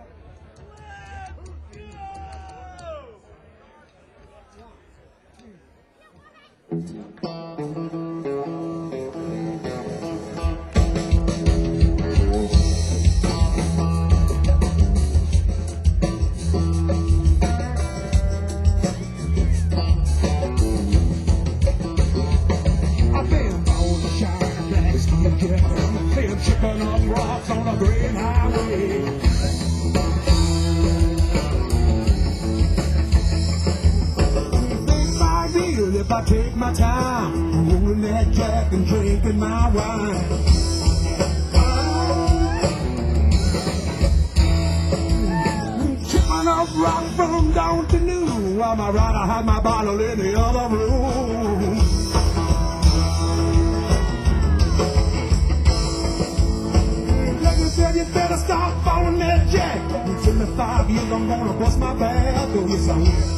I've been born to shine black skin together. Been chipping up rocks on a green highway. If I take my time, rolling that jack and drinking my wine. Chipping up rock from dawn to noon, while my rider had my bottle in the other room. Jackie said you better stop falling that jack. In seventy-five years I'm gonna bust my back. Oh yes I will.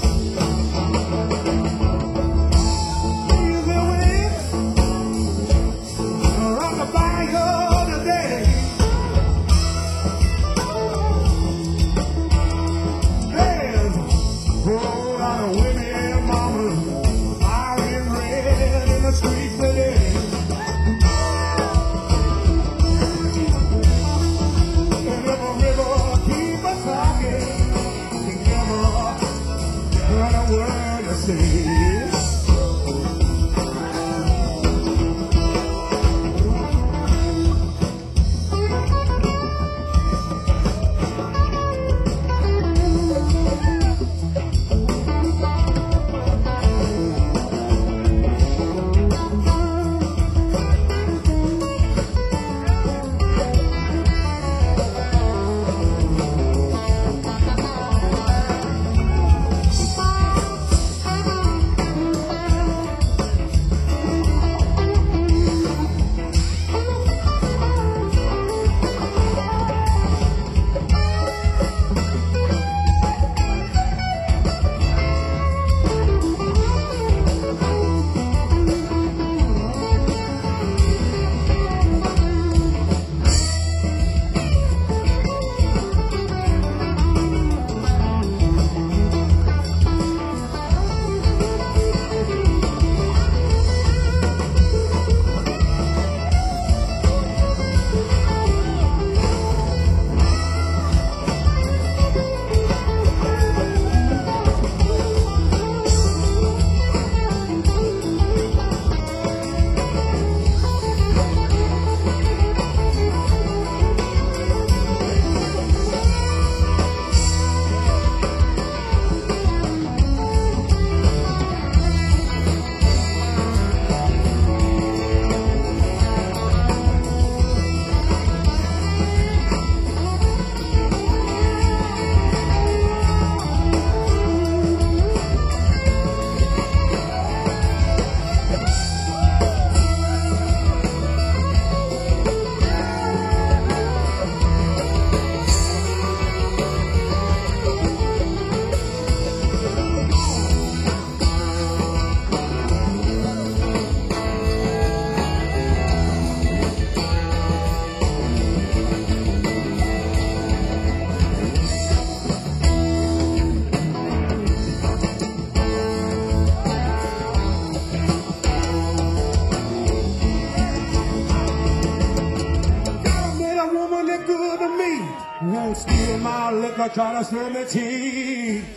Won't steal my liquor, try to steal me teeth.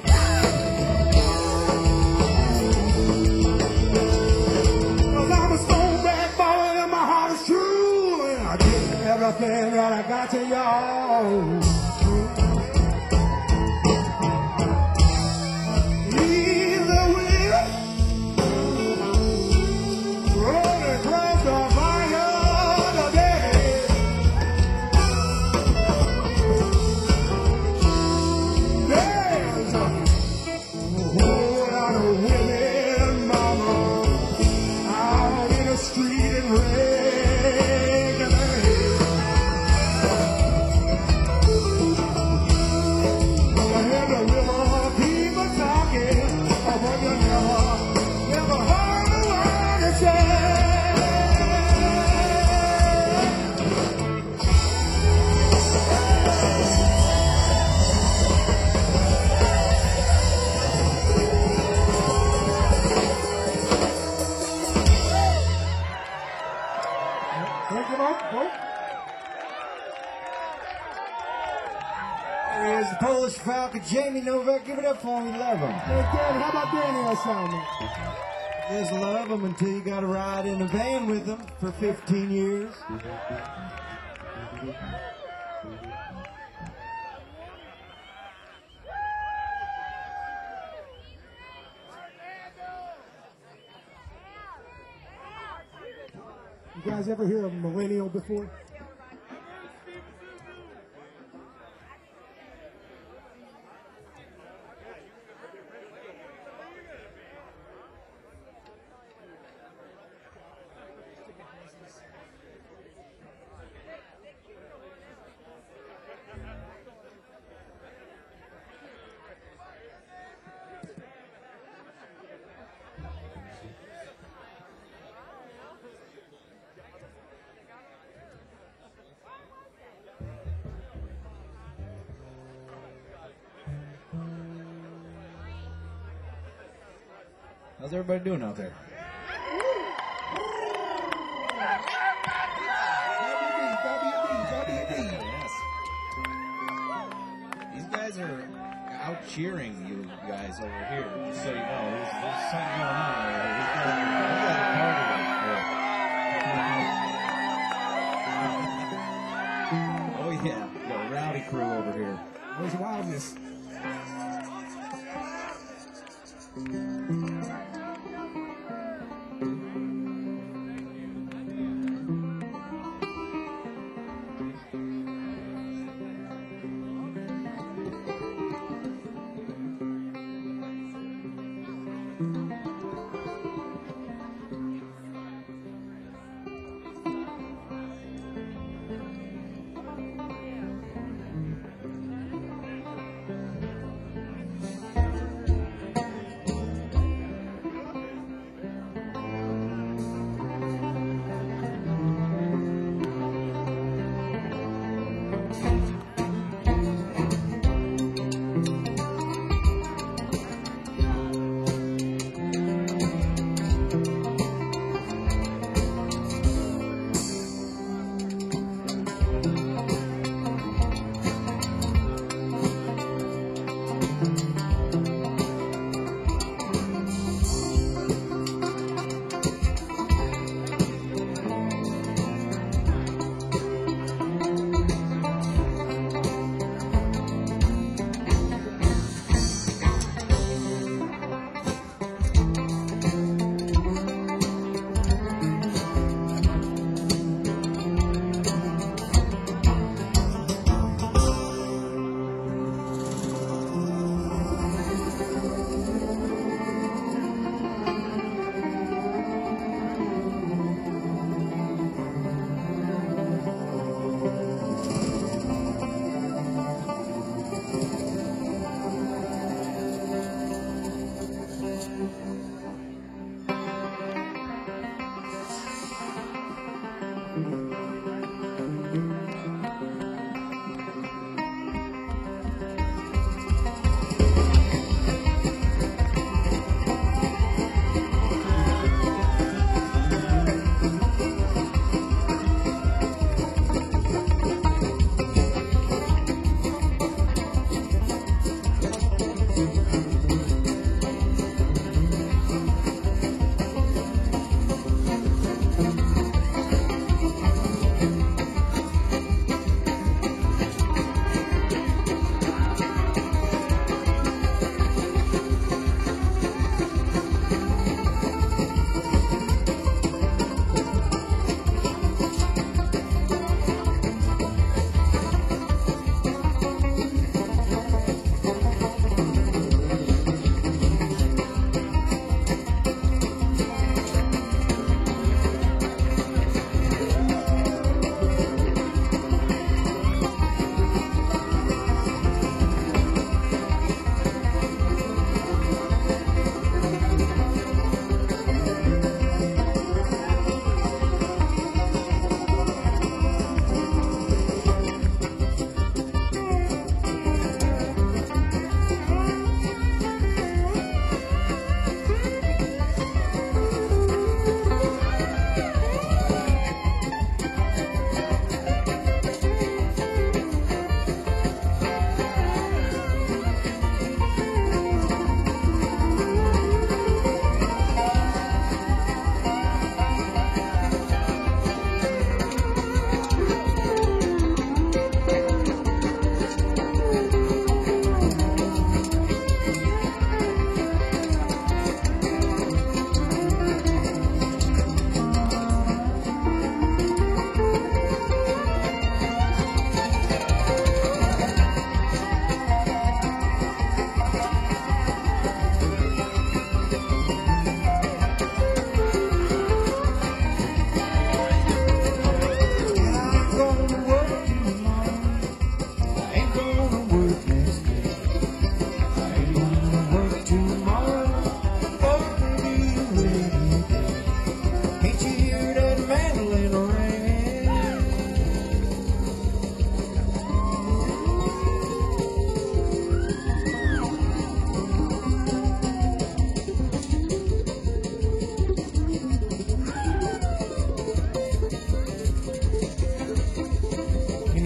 Cause I'm a stone back boy and my heart is true. And I give everything that I got to y'all. Either way, rolling across the fire today. There's a whole lot of women, mama, out in the street and ragging their heads. But I hear the river people talking, oh, but you never, never heard a word they say. Thank you, Mark. Mark. There is the Polish Falcon, Jamie Novak. Give it up for him. Love him. Hey, Danny, how about Danny on sound, man? Just love him until you got to ride in a van with him for fifteen years. You guys ever hear of millennial before? How's everybody doing out there? Yes. These guys are out cheering you guys over here, just so you know. There's, there's something going on over here. We've got, we got a party over here. Oh yeah, we got a rowdy crew over here. There's wildness.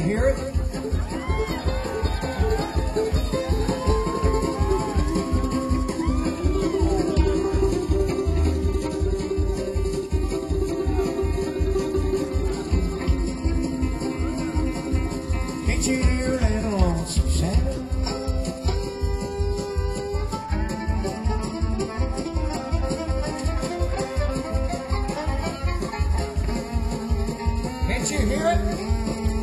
you hear it? Can't you hear that lonesome sound? Can't you hear it?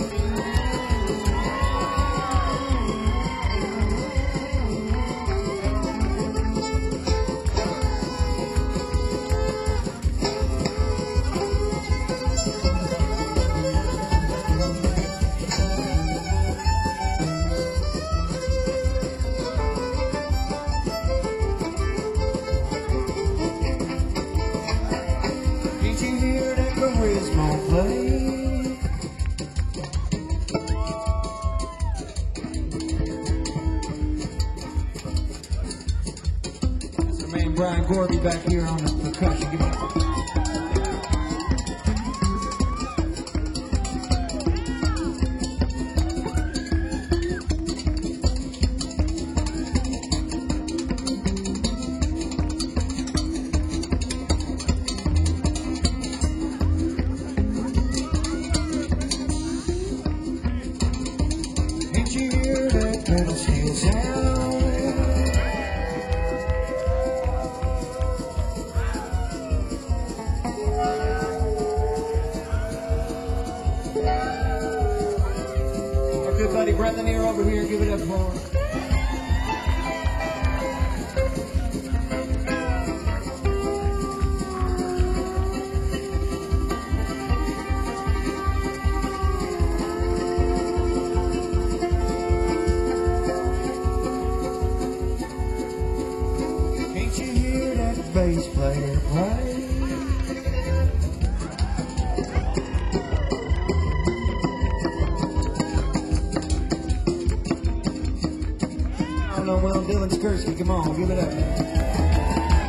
Can't you hear that charisma play? That's our man Brian Gorby back here on the percussion. Give me Can't you hear that pedal steel sound? Our good buddy Brett Lanier over here, give it up for him. Can't you hear that bass player play? I don't know, well, Dylan Skursky, come on, give it up.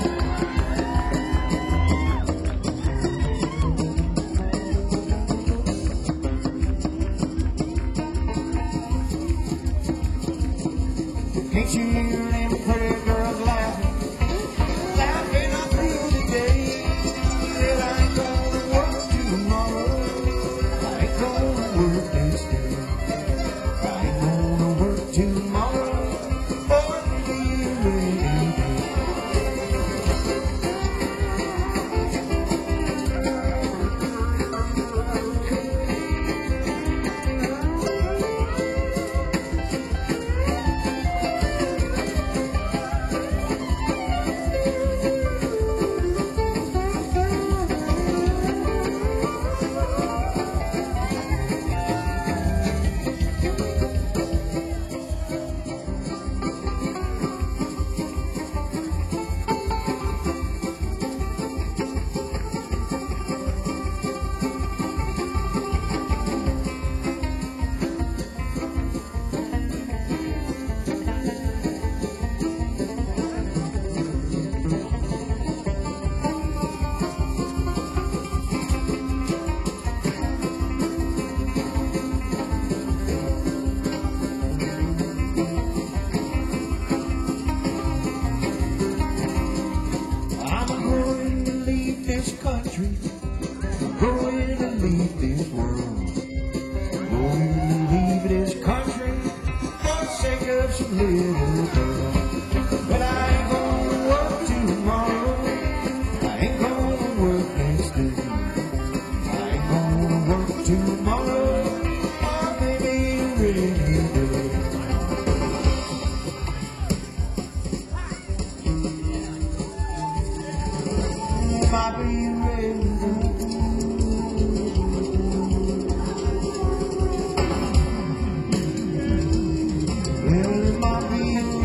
Can't you hear them pretty girls laughing? Laughing all through the day. Said I ain't gonna work tomorrow. I ain't gonna work this day. I ain't gonna work tomorrow. Or be a rainy day. I'm going to leave this country. I'm going to leave this world. I'm going to leave this country for the sake of some little girl. But I ain't gonna work tomorrow. I ain't gonna work next day. I ain't gonna work tomorrow. Or maybe a rainy day. Might be a rainy day. Well, it might be a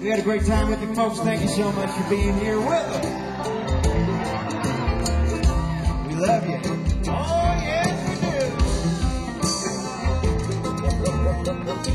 We had a great time with you folks. Thank you so much for being here with us. We love you. Oh, yes, we do.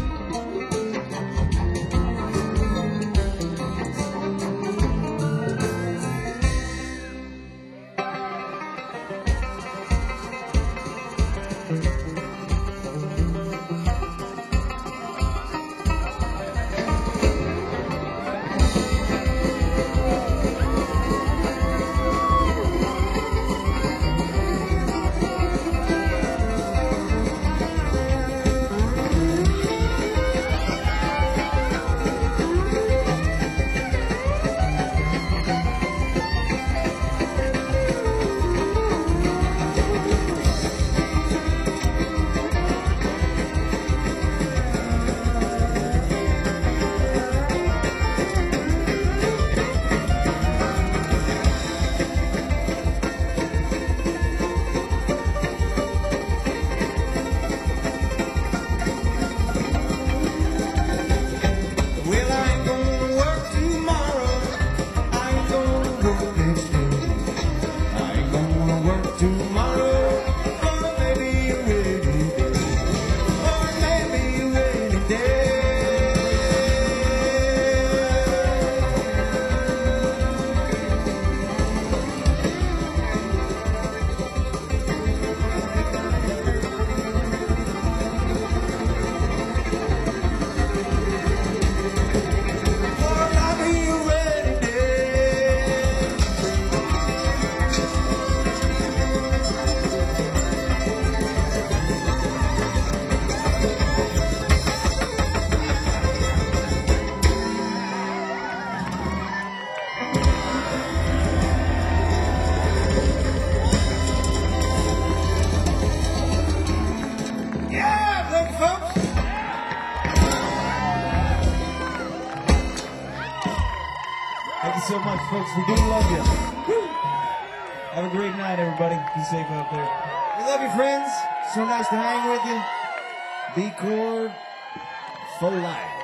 Thank you so much, folks. We do love you. Woo. Have a great night, everybody. Be safe out there. We love you, friends. So nice to hang with you. Be Chord for life.